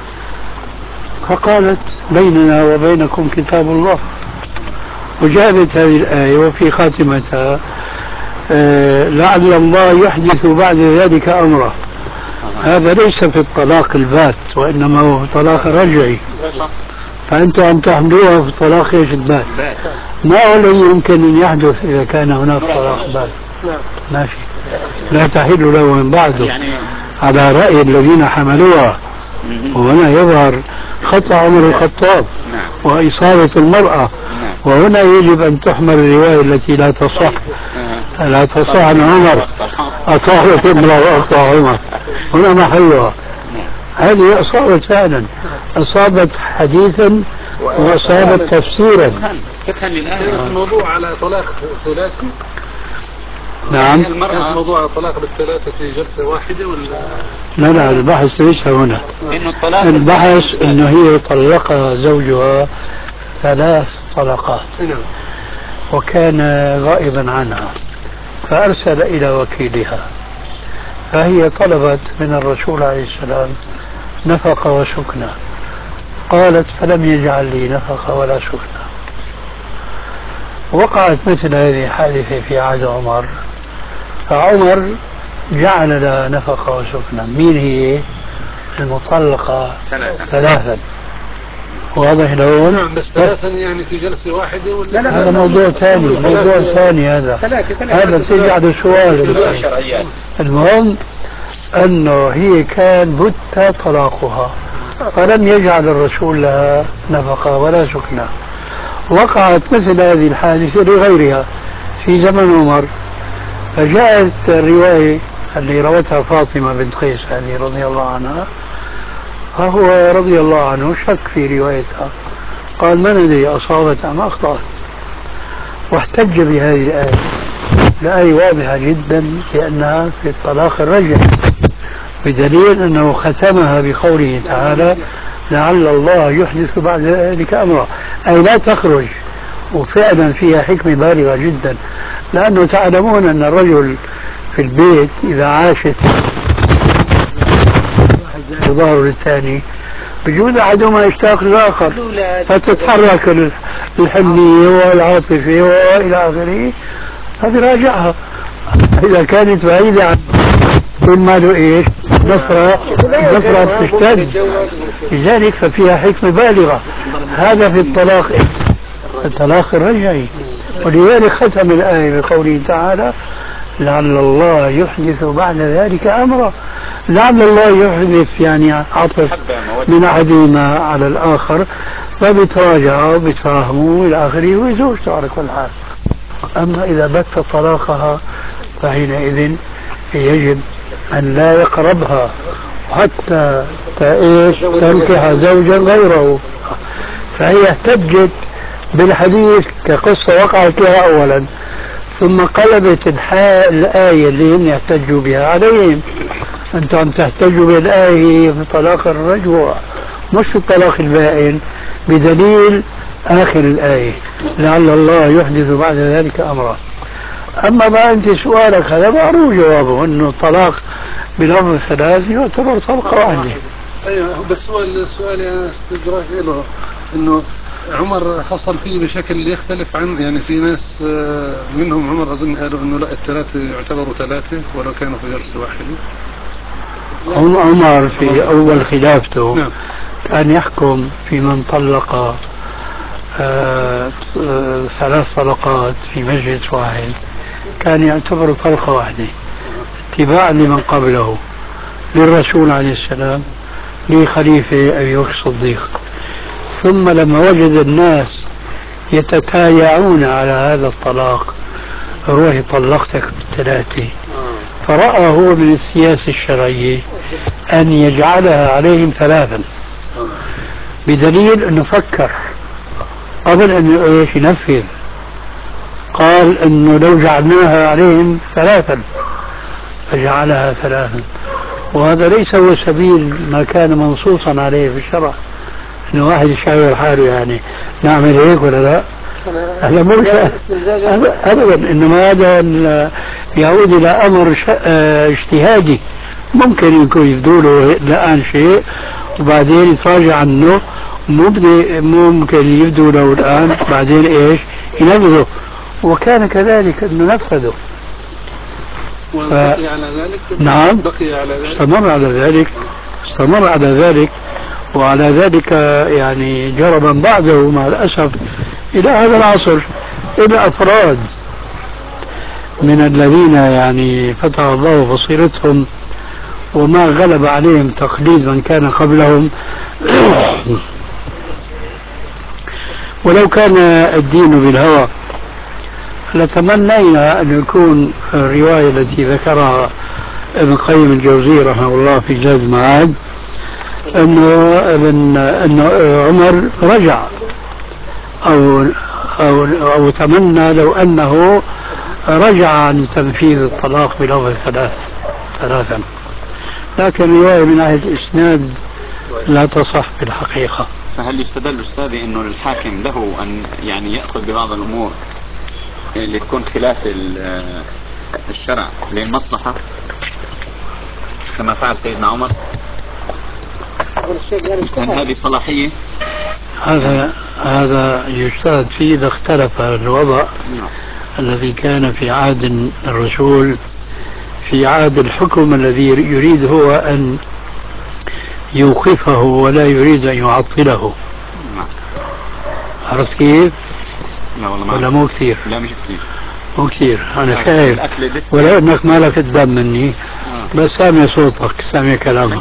فقالت: بيننا وبينكم كتاب الله، وجابت هذه الآية وفي خاتمتها: لعل الله يحدث بعد ذلك أمره. هذا ليس في الطلاق البات، وإنما هو طلاق رجعي، فأنتم عم تحملوها في طلاق ايش البات. ما الذي يمكن أن يحدث إذا كان هناك طلاق بات؟ ماشي. لا تحل له من بعده يعني على رأي الذين حملوها. وهنا يظهر خطأ عمر الخطاب وإصابة المرأة. وهنا يجب أن تحمل الرواية التي لا تصح عن عمر أطاعت امرأة وأقطع عمر. هنا محلها. هذه أصابت فعلا، أصابت حديثا وأصابت تفسيرا. الموضوع على طلاق ثلاثي. نعم. المرأة موضوع على طلاق بالثلاثة في جلسة واحدة ولا؟ لا البحث ليس هنا. البحث انه هي طلقها زوجها 3 طلقات وكان غائبا عنها فارسل الى وكيلها، فهي طلبت من الرسول عليه السلام نفقة وسكنى، قالت فلم يجعل لي نفقة ولا سكنى. وقعت مثل هذه الحادثة في عهد عمر، فعمر جعل لها نفقة وسكنى. مين هي؟ المطلقة 3. واضح له؟ نعم، بس 3 يعني في جلسة واحدة ولا؟ لا هذا موضوع ثاني هذا تجعل سؤال. المهم أنه هي كان بت طلاقها فلم يجعل الرسول لها نفقة ولا سكنى. وقعت مثل هذه الحادثة لغيرها في زمن عمر، فجاءت الرواية اللي روتها فاطمة بنت قيس هذه رضي الله عنها، فهو رضي الله عنه شك في روايتها، قال من الذي أصابت أم أخطأت؟ واحتج بهذه الآية. الآية واضحة جدا لأنها في الطلاق الرجعي، بدليل أنه ختمها بقوله تعالى لعل الله يحدث بعد ذلك أمرا، أي لا تخرج. وفعلا فيها حكمة بالغة جدا، لأنه تعلمون أن الرجل في البيت إذا عاشت ظهره للثاني بجوز أحدهما يشتاق للآخر فتتحرك الحنية والعاطفة وإلى آخره، فتراجعها. إذا كانت بعيدة عن كل ما له إيش نفرة تشتد، لذلك ففيها حكمة بالغة. هذا في الطلاق الرجعي، ولذلك ختم الآية بقوله تعالى لعل الله يحدث بعد ذلك أمرا. لعل الله يحدث يعني عطف من أحدهما على الآخر، فبتراجعوا وبتفاهموا إلى آخره ويزوجوا على كل حال. أما إذا بت طلاقها فحينئذ يجب أن لا يقربها حتى تنكح زوجا غيره. فهي احتجت بالحديث كقصة وقعت لها أولا، ثم قلبت الآية اللي هم يحتجوا بها عليهم. أنتم تحتجوا بالآية في طلاق الرجوع مش في الطلاق البائن، بدليل آخر الآية لعل الله يحدث بعد ذلك أمرا. أما ما أنت سؤالك هذا معروف جوابه، أنه الطلاق بلفظ 3 يعتبر طلقة واحدة. أيوة، بس السؤال يا استدراك له أنه عمر حصل فيه بشكل يختلف عن، يعني في ناس منهم عمر أظن قالوا أنه لا 3 يعتبروا 3 ولو كانوا في جلسة واحدة. عمر في أول خلافته كان يحكم في من طلق 3 طلقات في مجلس واحد، كان يعتبر طلقة واحدة اتباعا لمن قبله، للرسول عليه السلام، لخليفة أبي بكر الصديق. ثم لما وجد الناس يتتايعون على هذا الطلاق، روحي طلقتك 3، فرأى هو من السياسة الشرعية أن يجعلها عليهم 3، بدليل أنه فكر قبل أن ينفذ، قال أنه لو جعلناها عليهم 3 فجعلها 3. وهذا ليس هو سبيل ما كان منصوصا عليه في الشرع، انه واحد يشاور حاله يعني نعمل هيك ولا لا. هذا مش ابدا، انما هذا يعود الى امر اجتهادي، ممكن يكون يبدوله الان شيء وبعدين يتراجع عنه، ممكن يبدو له الان بعدين ينفذه، وكان كذلك انه نفذه. بقي على ذلك. نعم، استمر على ذلك وعلى ذلك يعني جرى من بعده مع الأسف إلى هذا العصر، إلى أفراد من الذين يعني فتح الله بصيرتهم وما غلب عليهم تقليد من كان قبلهم. ولو كان الدين بالهوى لتمنينا أن يكون الرواية التي ذكرها ابن قيم الجوزي رحمه الله في زاد المعاد أنه عمر رجع أو تمنى لو أنه رجع عن تنفيذ الطلاق بلفظ ثلاثا، لكن الرواية من ناحية الإسناد لا تصح في الحقيقة. فهل يستدل أستاذي أنه الحاكم له أن يعني يأخذ ببعض الأمور اللي تكون خلاف الشرع للمصلحة كما فعل سيدنا عمر؟ هل هذه صلاحية؟ هذا يجتهد فيه إذا اختلف الوضع الذي كان في عهد الرسول في عهد الحكم الذي يريد هو أن يوقفه ولا يريد أن يعطله. عرفت كيف؟ لا والله ولا مو كثير؟ لا مش كثير. مو كثير، أنا خايف ولو أنك ما لك الدم مني بس سامع صوتك سامع كلامك.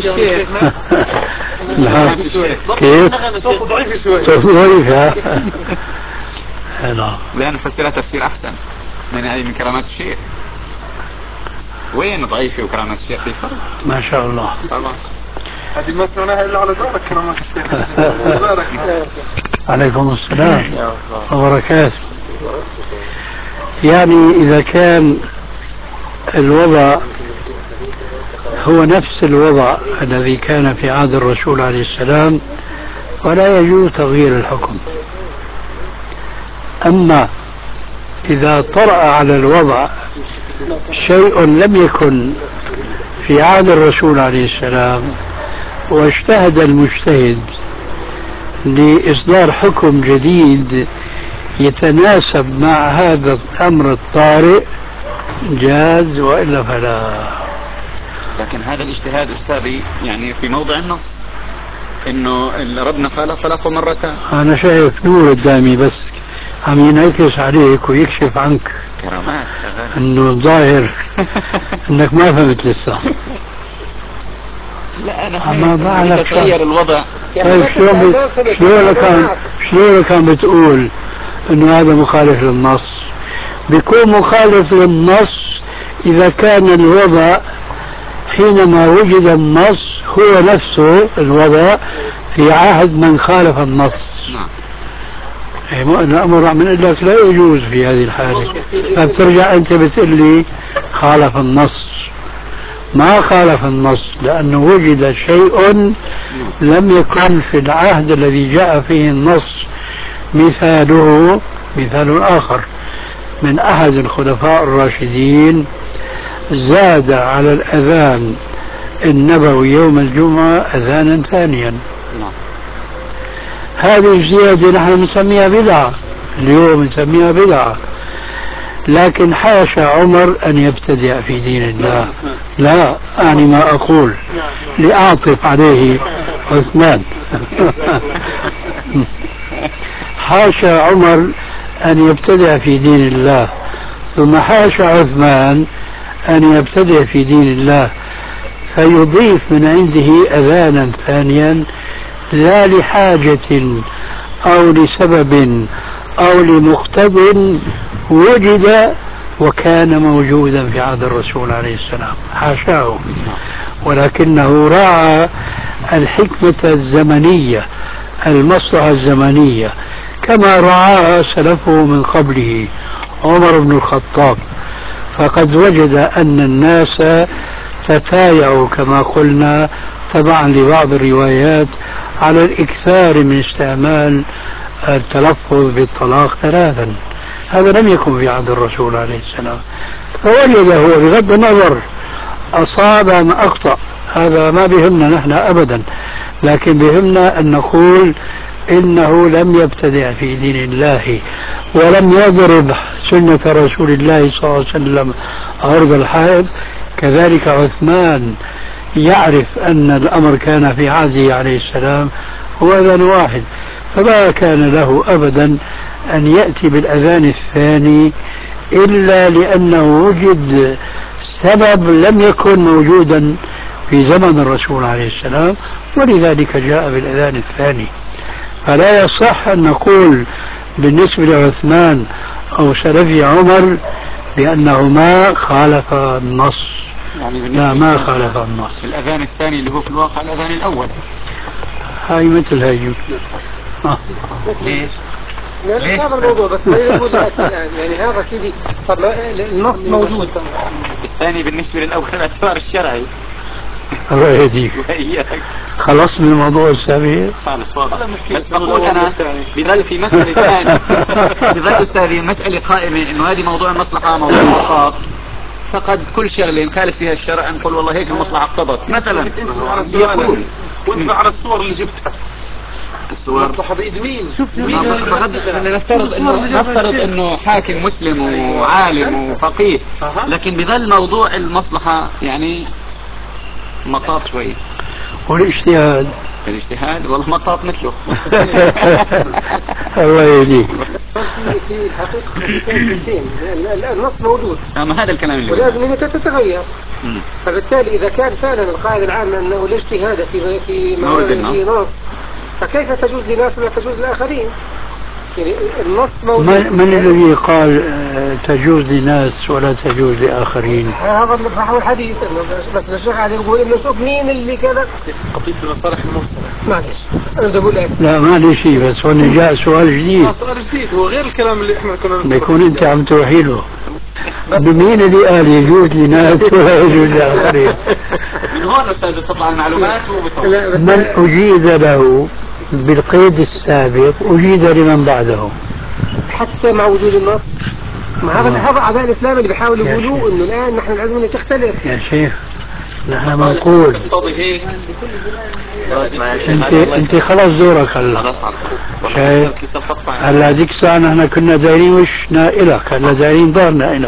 لا كيف؟ صوت ضعيف شوي. صوت ضعيف ها؟ لأن فسرها تفسير أحسن من هذه من كرامات الشيخ. وين ضعيفة وكرامات الشيخ في فرق؟ ما شاء الله. طبعا. هذه ما سمعناها إلا على دارك كرامات الشيخ. بارك. عليكم السلام وبركاته. يعني إذا كان الوضع هو نفس الوضع الذي كان في عهد الرسول عليه السلام ولا يجوز تغيير الحكم. أما إذا طرأ على الوضع شيء لم يكن في عهد الرسول عليه السلام واجتهد المجتهد لإصدار حكم جديد يتناسب مع هذا الأمر الطارئ جاز، وإلا فلا. لكن هذا الاجتهاد أستاذي يعني في موضع النص إنه ربنا قال طلقوا مرتين. أنا شايف نور قدامي بس عم ينعكس عليك ويكشف عنك كرامات إنه الظاهر إنك ما فهمت لسه. لا أنا ما بعرف تغير الوضع. طيب شلون كان بتقول إنه هذا مخالف للنص؟ بيكون مخالف للنص إذا كان الوضع حينما وجد النص هو نفسه الوضع في عهد من خالف النص. الأمر عم نقول لك لا يجوز في هذه الحالة، فبترجع أنت بتقول لي خالف النص. ما خالف النص لأنه وجد شيء لم يكن في العهد الذي جاء فيه النص مثاله مثال آخر من أحد الخلفاء الراشدين زاد على الأذان النبوي يوم الجمعة أذانا ثانيا. هذه الزيادة نحن نسميها بدعة، اليوم نسميها بدعة، لكن حاشا عمر أن يبتدع في دين الله. لا أعني ما أقول لأعطف عليه عثمان. حاشا عمر أن يبتدع في دين الله، ثم حاشا عثمان أن يبتدع في دين الله فيضيف من عنده أذانا ثانيا لا لحاجة أو لسبب أو لمقتضى وجد وكان موجودا في عهد الرسول عليه السلام، حاشاه، ولكنه راعى الحكمة الزمنية المصلحة الزمنية كما رعاها سلفه من قبله عمر بن الخطاب، فقد وجد أن الناس تتايعوا كما قلنا تبعا لبعض الروايات على الإكثار من استعمال التلفظ بالطلاق ثلاثا. هذا لم يكن في عهد الرسول عليه السلام، فوجد هو بغض النظر أصاب أم أخطأ، هذا ما بهمنا نحن أبدا، لكن بهمنا أن نقول إنه لم يبتدع في دين الله ولم يضرب سنة رسول الله صلى الله عليه وسلم عرض الحائط. كذلك عثمان يعرف أن الأمر كان في عهده عليه السلام هو أذان واحد، فما كان له أبدا أن يأتي بالأذان الثاني إلا لأنه وجد سبب لم يكن موجودا في زمن الرسول عليه السلام، ولذلك جاء بالأذان الثاني. فلا يصح أن نقول بالنسبة لعثمان أو سلفي عمر بأنهما خالف النص. يعني لا، ما خالف النص. الأذان الثاني اللي هو في الواقع الأذان الأول. هاي مثل هاي. ليش؟ ليش هذا الموضوع بس يقول يعني هذا سيدي طب النص موجود. الثاني بالنسبة للأول الاعتبار الشرعي. الله يهديك. خلص من الموضوع السابق. خالص واضح. بس بقول أنا بظل في مسألة ثانية بظل هذه المسألة قائمة إنه هذه موضوع المصلحة موضوع الأوقات، فقد كل شغلة نخالف فيها الشرع نقول والله هيك المصلحة اقتضت مثلا. يقول وانت على الصور اللي جبتها الصور مصلحة بإيد مين؟ نفترض انه حاكم مسلم وعالم وفقيه، لكن بظل موضوع المصلحة يعني مطاط شوي. والاجتهاد والله مطاط مثله. الله يهديك. في الحقيقة النص موجود، اما هذا الكلام اللي ولازم انها تتغير. فبالتالي اذا كان فعلا القاعدة العامة انه الاجتهاد في مورد النص، فكيف تجوز لناس ولا تجوز لآخرين؟ يعني النص موجود. من الذي قال تجوز لناس ولا تجوز لآخرين؟ هذا اللي بحاول الحديث بس الشيخ علي يقول انه شوف مين اللي كذا. قضية المصالح المرسلة. معلش انا بدي اقول لك لا ما لي شيء، بس هون جاء سؤال جديد. سؤال جديد هو غير الكلام اللي احنا كنا بيكون انت عم توحي له. بمين اللي قال يجوز لناس ولا يجوز لآخرين؟ من هون استاذ تطلع المعلومات من أجيز له بالقيد السابق أجيز لمن بعده حتى مع وجود النص. ما هذا أعداء الإسلام اللي بيحاولوا يقولوا إنه الآن نحن الأزمنة تختلف. يا شيخ نحن بنقول انت خلاص دورك هلا. شايف هلا هذيك الساعة نحن كنا دايرين وشنا إلك، هلا دايرين ظهرنا إلك.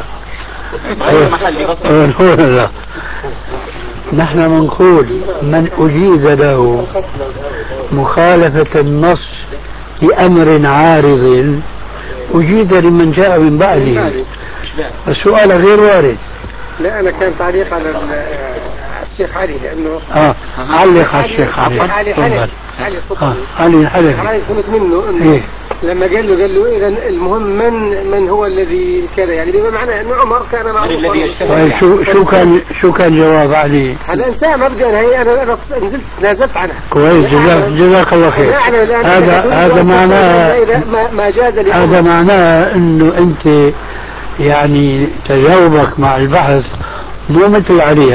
لا نحن بنقول من أجيز له مخالفة النص بأمر عارض أجيز لمن جاء من بعده. السؤال غير وارد. لا أنا كان تعليق على الشيخ علي لأنه علق على الشيخ علي. علي فهمت منه إنه لما قال له إذا المهم من هو الذي كذا، يعني بما معنى أنه عمر كان معروف. شو كان جواب علي؟ هذا انتهى مبدأ. هي أنا نزلت عنها. كويس جزاك الله خير. هذا معناه ما جاز لي. هذا معناه إنه أنت يعني تجاوبك مع البحث مو مثل علي.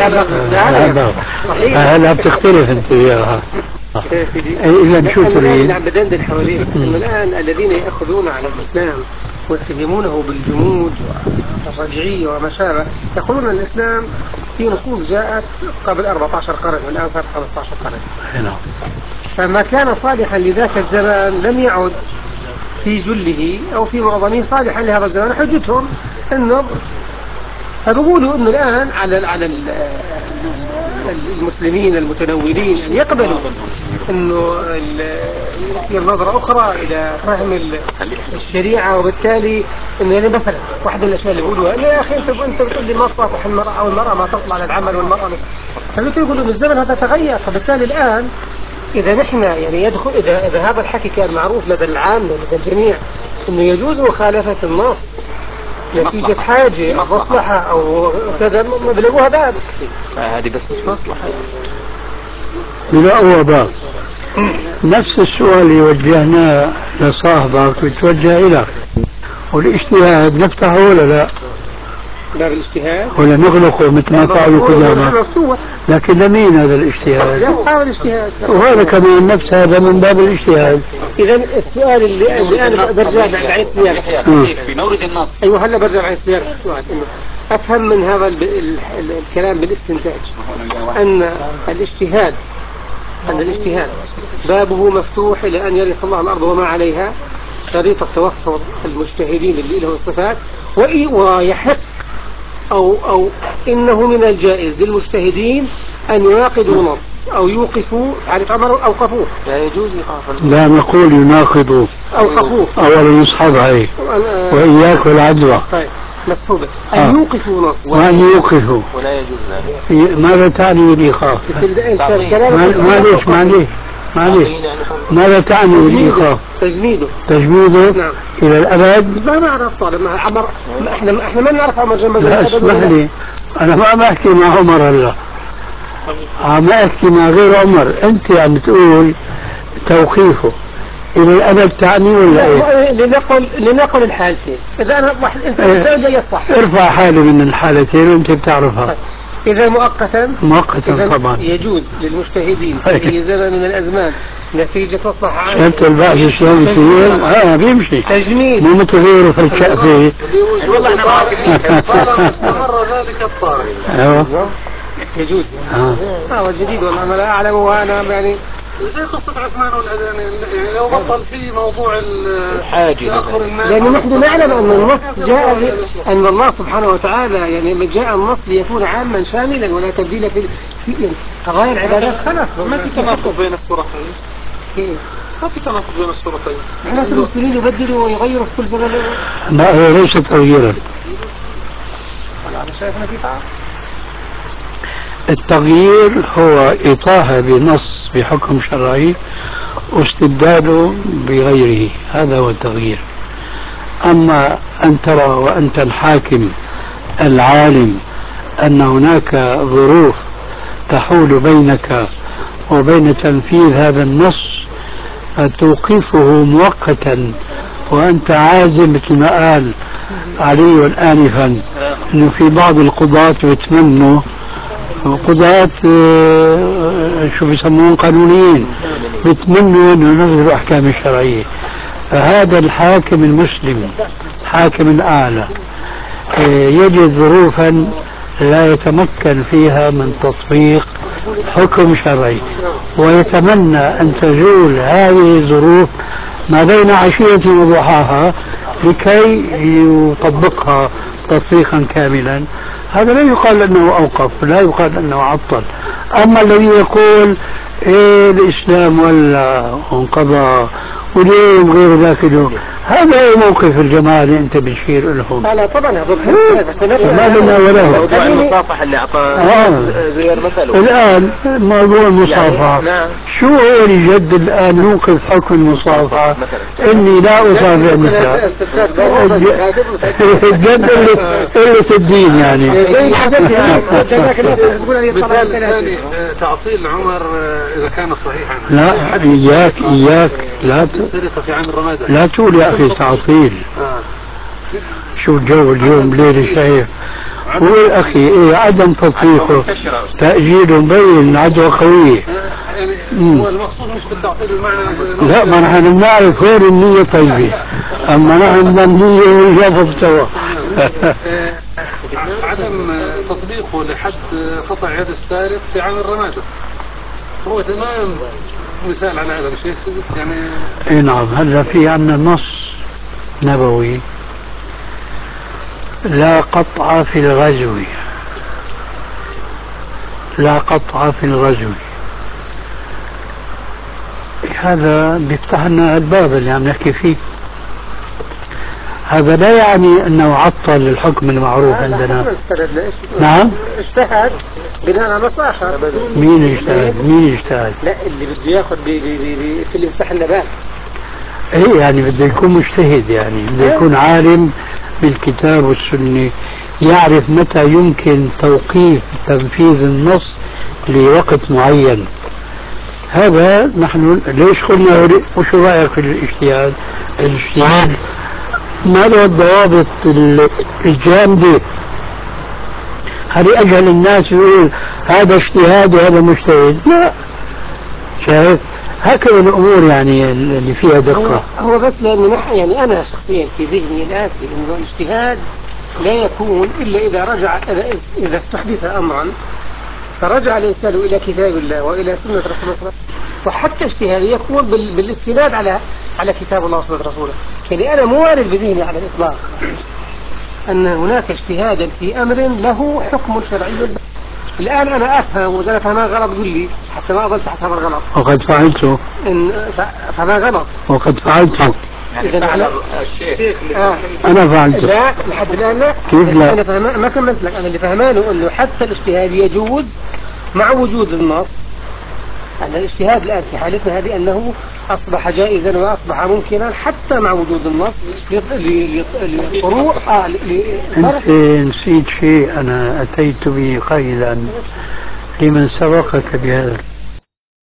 هلا بتختلف أنت وياها. إذا شو تريد؟ عم بدندن حواليه إنه الآن الذين يأخذون على الإسلام ويتهمونه بالجمود والرجعية وما شابه يقولون أن الإسلام في نصوص جاءت قبل 14 قرن والآن صار 15 قرن. فما كان صالحا لذاك الزمان لم يعد في جله أو في معظمه صالحا لهذا الزمان. حجتهم إنه فبقولوا إنه الآن على المسلمين المتنورين أن يقبلوا إنه يصير نظرة أخرى إلى فهم الشريعة، وبالتالي إنه يعني مثلا واحدة من الأشياء اللي بيقولوها يا أخي أنت بتقول لي ما تصافح المرأة أو المرأة ما تطلع للعمل والمرأة فبيقولوا إنه الزمن هذا تغير. فبالتالي الآن إذا نحن يعني يدخل إذا هذا الحكي كان معروف لدى العام لدى الجميع إنه يجوز مخالفة النص نتيجة حاجة أو مصلحة أو كذا ما بلاقوها باب. هذه بس مش مصلحة. لا هو باب. نفس السؤال اللي وجهناه لصاحبك يتوجه إليك. والاجتهاد نفتحه ولا لا؟ باب الاجتهاد ولا نغلقه مثل ما قالوا قدامى؟ لكن لمين هذا الاجتهاد؟ هذا الاجتهاد وهذا كمان نفس هذا من باب الاجتهاد. إذا السؤال اللي أنا برجع بعيد سياق في مورد النص. أيوه هلا برجع بعيد سياق السؤال إنه أفهم من هذا الكلام بالاستنتاج أن الاجتهاد بابه مفتوح إلى أن يرث الله الأرض وما عليها شريط توفر المجتهدين اللي لهم الصفات، ويحق أو إنه من الجائز للمجتهدين أن يناقضوا نص أو يوقفوا على أمر أوقفوه. لا يجوز إيقافه. لا نقول يناقضوا أوقفوه. أولا نصحب عليه وإياك والعدوى. طيب مسحوبة أن يوقفوا نص وأن يوقفوا ولا يجوز ذلك. ماذا تعني الإيقاف؟ معليش ماذا تعني الإيقاف؟ تجميده نعم. إلى الأبد؟ ما نعرف طالب عمر، احنا ما نعرف عمر جنب لا اسمح لي، أنا ما بحكي مع عمر هلا، عم أحكي مع غير عمر. أنت عم تقول توقيفه إلى الأبد تعني ولا إيه؟ لنقل الحالتين. إذا أنا واحد أنت يصح ارفع حالي من الحالتين وأنت بتعرفها. إذا مؤقتا طبعا يجوز للمجتهدين في زمن من الأزمان نتيجة مصلحة عامة. أنت البحث الشامل يصير بيمشي تجميد مو مثل غيره في الشقفة. والله احنا معاك. طالما استمر ذلك الطارئ يجوز. هو جديد والله ما لا أعلم، وأنا يعني زي قصة عثمان والأذان، يعني لو بطل في موضوع الحاجة، لأن نحن نعلم أن النص جاء أن الله سبحانه وتعالى يعني جاء النص ليكون عاما شاملا ولا تبديل في قضايا العبادات. خلاص ما في تناقض بين الصورتين. ما في تناقض بين الصورتين. احنا المسلمين يبدلوا ويغيروا في كل زمن. لا هو ليس تغييرا. أنا شايف أنه في تعارض. التغيير هو إطاحة بنص بحكم شرعي واستبداله بغيره، هذا هو التغيير. أما أن ترى وأنت الحاكم العالم أن هناك ظروف تحول بينك وبين تنفيذ هذا النص فتوقفه مؤقتا وأنت عازم، مثل ما قال علي آنفا أنه في بعض القضاة يتمنوا، قضاة شو بيسمون قانونيين، بيتمنوا انه ينفذوا الاحكام الشرعيه. فهذا الحاكم المسلم حاكم الاعلى يجد ظروفا لا يتمكن فيها من تطبيق حكم شرعي، ويتمنى ان تزول هذه الظروف ما بين عشيه وضحاها لكي يطبقها تطبيقا كاملا. هذا لا يقال انه اوقف، لا يقال انه عطل. اما الذي يقول إيه الاسلام ولا انقضى واليوم غير ذاك اليوم، هذا هو موقف الجماعه اللي انت بتشير لهم. لا طبعا ما لنا ولا موضوع المصافحه اللي اعطاه زي مثله الان موضوع المصافحه يعني شو هو الجد الان يوقف حكم المصافحه؟ اني لا اصافح النساء. الجد قله الدين يعني. مثال تعطيل عمر اذا كان صحيحا. لا اياك لا السرقه في عام الرمادة. لا تقول يا اخي تعطيل. شو الجو اليوم ليلة شايف. هو يا اخي إيه عدم تطبيقه تأجيل مبين عدوى قوية. هو المقصود مش بالتعطيل المعنى. لا ما نحن بنعرف وين النية طيبة، اما نحن بدنا النية والجواب سوا. عدم تطبيقه لحد قطع يد السارق في عام الرمادة هو تمام مثال على هذا الشيء يعني. اي نعم. هلا في عندنا نص نبوي لا قطع في الغزو، لا قطع في الغزو. هذا بيفتح لنا الباب اللي عم نحكي فيه. هذا لا يعني انه عطل الحكم المعروف عندنا. نعم اجتهد بناء على نص اخر. مين اجتهد؟ لا اللي بده ياخذ في اللي يفتح لنا باب. ايه يعني بده يكون مجتهد، يعني بده يكون عالم بالكتاب والسنة، يعرف متى يمكن توقيف تنفيذ النص لوقت معين. هذا نحن ليش قلنا وشو رأيك في الاجتهاد؟ الاجتهاد ما له الضوابط الجامدة. هذه أجهل الناس يقول هذا اجتهاد وهذا مجتهد. لا، شايف هكذا الأمور يعني اللي فيها دقة. هو بس لأنه يعني أنا شخصيا في ذهني الآتي إنه الاجتهاد لا يكون إلا إذا رجع إذا استحدث أمرا فرجع الإنسان إلى كتاب الله وإلى سنة رسول الله صلى الله عليه وسلم. وحتى اجتهاد يكون بالاستناد على كتاب الله وسنة رسوله. يعني أنا مو وارد بذهني على الإطلاق أن هناك اجتهادا في أمر له حكم شرعي. الآن أنا أفهم وإذا فهمها غلط قل لي حتى ما أظل تحت هذا الغلط. وقد فعلته. فما غلط. وقد فعلته. يعني فعل الشيخ أنا فعلت. لا لحد الآن لا. كيف لا؟ أنا ما كملت لك. أنا اللي فهمانه أنه حتى الاجتهاد يجوز مع وجود النص. أن الاجتهاد الآن في حالتنا هذه أنه أصبح جائزا وأصبح ممكنا حتى مع وجود النص لفروع. أنت نسيت شيء أنا أتيت به قائلا لمن سبقك بهذا